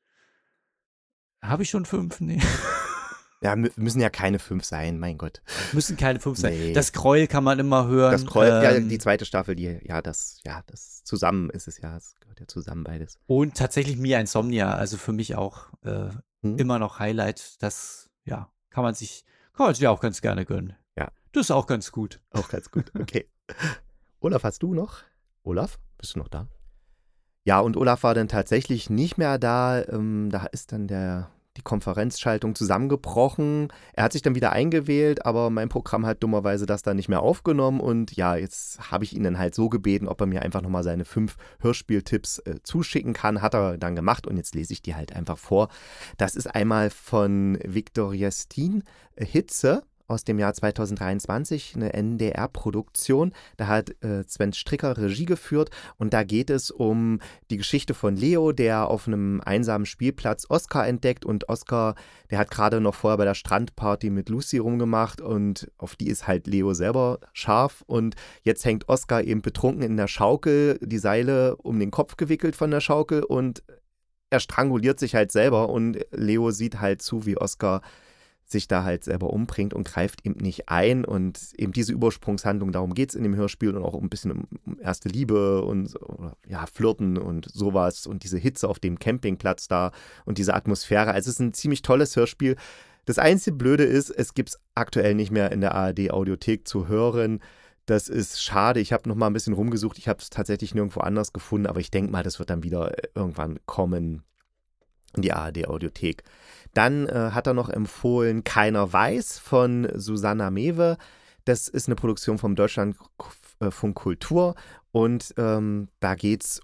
habe ich schon 5? Nee. Ja, müssen ja keine 5 sein, mein Gott. Müssen keine 5 sein. Nee. Das Gräuel kann man immer hören. Das Kreuz, ja, die zweite Staffel, das zusammen ist es ja, es gehört ja zusammen beides. Und tatsächlich Mia Insomnia, also für mich auch immer noch Highlight. Das, ja, kann man sich auch ganz gerne gönnen. Ja. Das ist auch ganz gut. Auch ganz gut, okay. Olaf, hast du noch? Olaf, bist du noch da? Ja, und Olaf war dann tatsächlich nicht mehr da. Da ist dann die Konferenzschaltung zusammengebrochen. Er hat sich dann wieder eingewählt, aber mein Programm hat dummerweise das dann nicht mehr aufgenommen. Und ja, jetzt habe ich ihn dann halt so gebeten, ob er mir einfach nochmal seine 5 Hörspieltipps zuschicken kann. Hat er dann gemacht und jetzt lese ich die halt einfach vor. Das ist einmal von Viktor Jestin, Hitze, aus dem Jahr 2023, eine NDR-Produktion. Da hat Sven Stricker Regie geführt und da geht es um die Geschichte von Leo, der auf einem einsamen Spielplatz Oskar entdeckt und Oskar, der hat gerade noch vorher bei der Strandparty mit Lucy rumgemacht und auf die ist halt Leo selber scharf und jetzt hängt Oskar eben betrunken in der Schaukel, die Seile um den Kopf gewickelt von der Schaukel und er stranguliert sich halt selber und Leo sieht halt zu, wie Oskar sich da halt selber umbringt und greift ihm nicht ein und eben diese Übersprungshandlung, darum geht es in dem Hörspiel und auch ein bisschen um erste Liebe und ja, Flirten und sowas und diese Hitze auf dem Campingplatz da und diese Atmosphäre. Also es ist ein ziemlich tolles Hörspiel. Das einzige Blöde ist, es gibt es aktuell nicht mehr in der ARD-Audiothek zu hören. Das ist schade. Ich habe noch mal ein bisschen rumgesucht. Ich habe es tatsächlich nirgendwo anders gefunden, aber ich denke mal, das wird dann wieder irgendwann kommen in die ARD-Audiothek. Dann hat er noch empfohlen Keiner weiß von Susanna Mewe. Das ist eine Produktion vom Deutschlandfunk Kultur und da geht es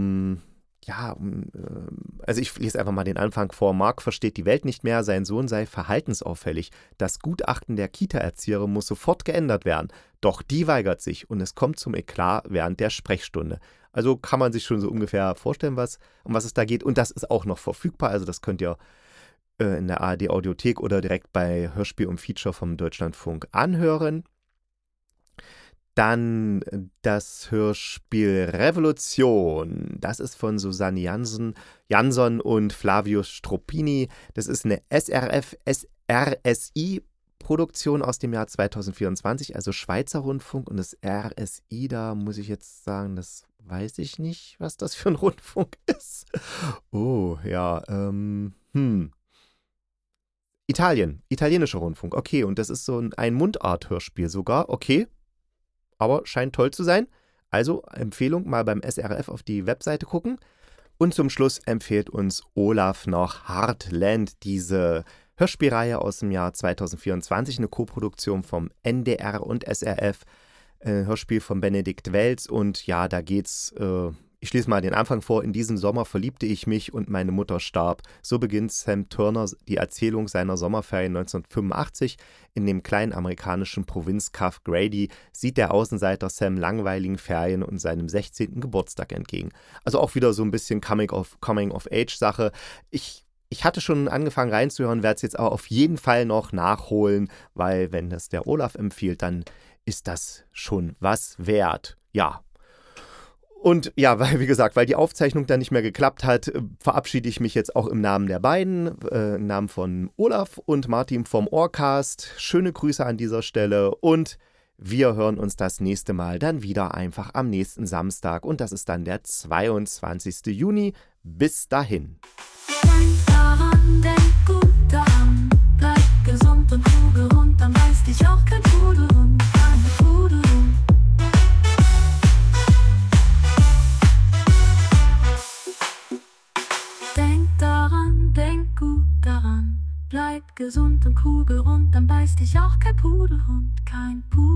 also ich lese einfach mal den Anfang vor. Mark versteht die Welt nicht mehr, sein Sohn sei verhaltensauffällig. Das Gutachten der Kita-Erzieherin muss sofort geändert werden. Doch die weigert sich und es kommt zum Eklat während der Sprechstunde. Also kann man sich schon so ungefähr vorstellen, um was es da geht. Und das ist auch noch verfügbar, also das könnt ihr in der ARD-Audiothek oder direkt bei Hörspiel und Feature vom Deutschlandfunk anhören. Dann das Hörspiel Revolution. Das ist von Susanne Jansson und Flavius Stroppini. Das ist eine RSI-Produktion aus dem Jahr 2024, also Schweizer Rundfunk. Und das RSI, da muss ich jetzt sagen, das weiß ich nicht, was das für ein Rundfunk ist. Oh, ja, italienischer Rundfunk, okay, und das ist so ein Mundart-Hörspiel sogar, okay, aber scheint toll zu sein. Also Empfehlung, mal beim SRF auf die Webseite gucken. Und zum Schluss empfiehlt uns Olaf noch Heartland, diese Hörspielreihe aus dem Jahr 2024, eine Koproduktion vom NDR und SRF, Hörspiel von Benedikt Welz und ja, da geht's Ich schließe mal den Anfang vor. In diesem Sommer verliebte ich mich und meine Mutter starb. So beginnt Sam Turner die Erzählung seiner Sommerferien 1985. In dem kleinen amerikanischen Provinzkaff Grady sieht der Außenseiter Sam langweiligen Ferien und seinem 16. Geburtstag entgegen. Also auch wieder so ein bisschen Coming-of-Age-Sache. Ich hatte schon angefangen reinzuhören, werde es jetzt aber auf jeden Fall noch nachholen, weil wenn das der Olaf empfiehlt, dann ist das schon was wert. Ja. Und ja, wie gesagt, weil die Aufzeichnung dann nicht mehr geklappt hat, verabschiede ich mich jetzt auch im Namen der beiden, im Namen von Olaf und Martin vom Ohrcast. Schöne Grüße an dieser Stelle und wir hören uns das nächste Mal dann wieder einfach am nächsten Samstag und das ist dann der 22. Juni. Bis dahin. Denk daran, denk gut daran, bleib gesund und kugelrund, dann beißt dich auch kein Pudelhund, keine Pudelhund. Denk daran, denk gut daran, bleib gesund und kugelrund, dann beißt dich auch kein Pudelhund, kein Pudelhund.